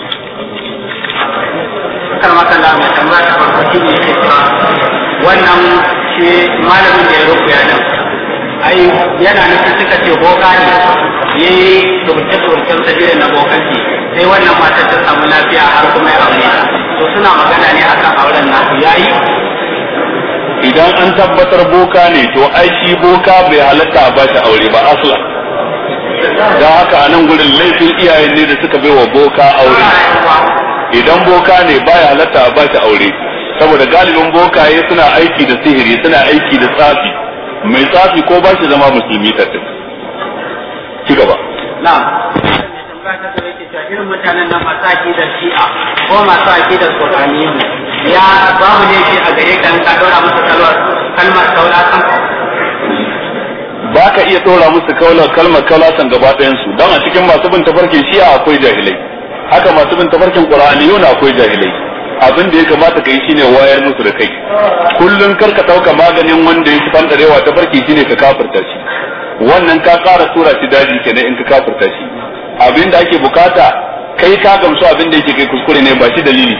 Karmaka Allah mai tambaya ta farko shi ne wannan shi malamin da ya rubuta nan ai yana nufin suka ce boka ne yayi rubuce rubucen sabirin na bokanci sai wannan matar ta samu lafiya har kuma ya aure ta, to suna magana ne akan auren nasu yayi. Idan an tabbatar boka ne to ai shi boka bai halatta a bashi aure ba asla. Da haka a nan gurin laifin iyayen ne da suka bai wa boka aure. Idan boka ne baya halatta a bashi aure, saboda galibin bokaye suna aiki da sihiri, suna aiki da tsafi. Mai tsafi ko ba shi zama musulmi tattin. Ci gaba. Na'am. Irin mutanen nan masu aƙidar shi'a ko masu aƙidar Qur'aniyyu ya babu ne shi a gare ka ka dora musu kalmar kaula kan ba ka iya dora musu kalmar kalmar kaula san gaba ɗayan su, don a cikin masu bin tafarkin shi'a akwai jahilai, haka masu bin tafarkin Qur'aniyyu na akwai jahilai. Abin da ya kamata ka yi shine wayar musu da kai. Kullun kar ka ɗauka maganin wanda ya fantarewa tafarki shine ka kafirta shi. wannan ka ƙara tura shi daji kenan in ka kafirta shi. Abinda ake bukata kai ka gamsu abin da yake kai kuskure ne ba shi dalili,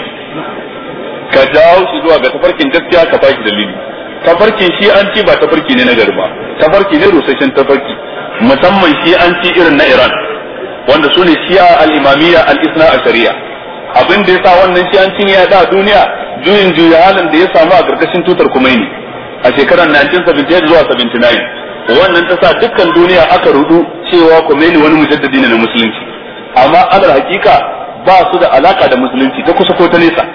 ka jawo shi zuwa ga tafarkin gaskiya ka baki dalili. Tafarkin shi an ci ba tafarki ne na gari ba, tafarki ne rusasshen tafarki, musamman shi an ci irin na Iran wanda su ne shi'a al-imamiyya al-isna a shari'a. Abin da ya sa wannan shi an ci ya da duniya juyin juya halin da ya samu a karkashin tutar Khomeini a shekarar nineteen seventy-eight zuwa seventy-nine, wannan ta sa dukkan duniya aka rudu cewa Khomeini wani mujaddadi ne na musulunci, amma alal hakika ba su da alaka da musulunci ta kusa ko ta nesa.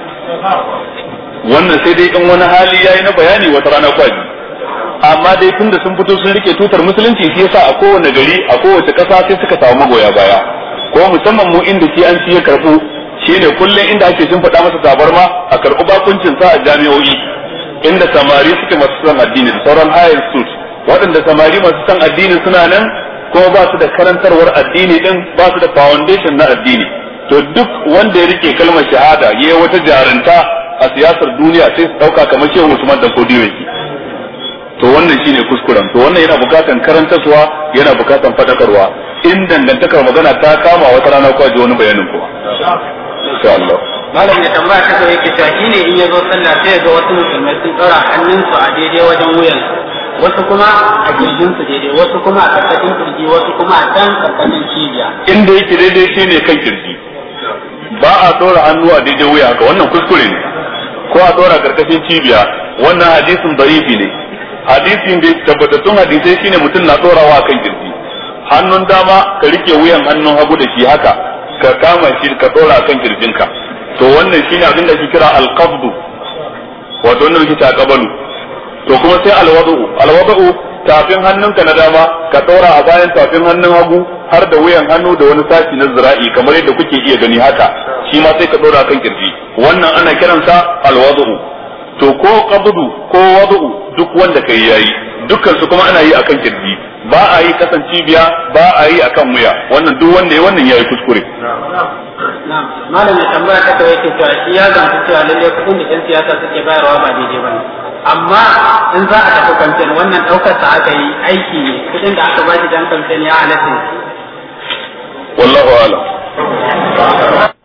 Wannan sai dai in wani hali yayi na bayani wata rana kwaji, amma dai tunda sun fito sun rike tutar musulunci shi yasa a kowane gari a kowace kasa sai suka samu magoya baya. Ko musamman mu inda shi an ci ya karbu shine kullum inda ake sun faɗa masa tabarma a karɓi bakuncin sa a jami'o'i inda samari suke masu son addini da sauran higher institute waɗanda samari masu son addini suna nan kuma ba su da karantarwar addini din, ba su da foundation na addini. To duk wanda ya rike kalmar shahada yayi wata jarunta a siyasar duniya sai su dauka kamar Shehu Usman dan Kodiyo yake. To wannan shine kuskuren. To wannan yana bukatan karantarwa, yana bukatan fadakarwa. In dangantakar magana ta kama wata rana ko ji wani bayanin kuma. Insha Allah. Malam ya tambaya ta zo yake cewa shine in yazo sallah sai ya ga wasu musulmai sun tsara hannunsu a daidai wajen wuyan, wasu kuma a kirjin su daidai, wasu kuma a karkashin kirji, wasu kuma a can karkashin cibiya. Inda yake daidai shine kan kirji. Ba a dora hannu a daidai wuya haka, wannan kuskure ne. Ko a dora karkashin cibiya, wannan hadisin da'ifi ne. Hadisin da tabbatattun hadisai shine mutum na dorawa kan kirji. Hannun dama ka rike wuyan hannun hagu da shi haka, ka kama shi ka dora kan kirjinka. To wannan shine abin da ake kira al-qabdu. Wato wannan yake ta kabalu. To kuma sai al-wad'u. Al-wad'u tafin hannunka na dama ka dora a bayan tafin hannun hagu har da wuyan hannu da wani sashi na zira'i kamar yadda kuke iya gani haka. Shi ma sai ka dora kan kirji. Wannan ana kiransa al-wad'u. To ko qabdu ko wad'u duk wanda kai yayi, dukkan su kuma ana yi akan kirji, ba a yi kasan cibiya, ba a yi akan wuya. Wannan duk wanda yayi wannan yayi kuskure. Malam ya tambaya ta kawai ke cewa shi ya gamsu cewa lalle kudin da yan siyasa suke bayarwa ba daidai bane, amma in za a tafi kamfen wannan daukar sa aka yi aiki ne, kudin da aka ba shi dan kamfen ya halatta. Wallahu a'lam.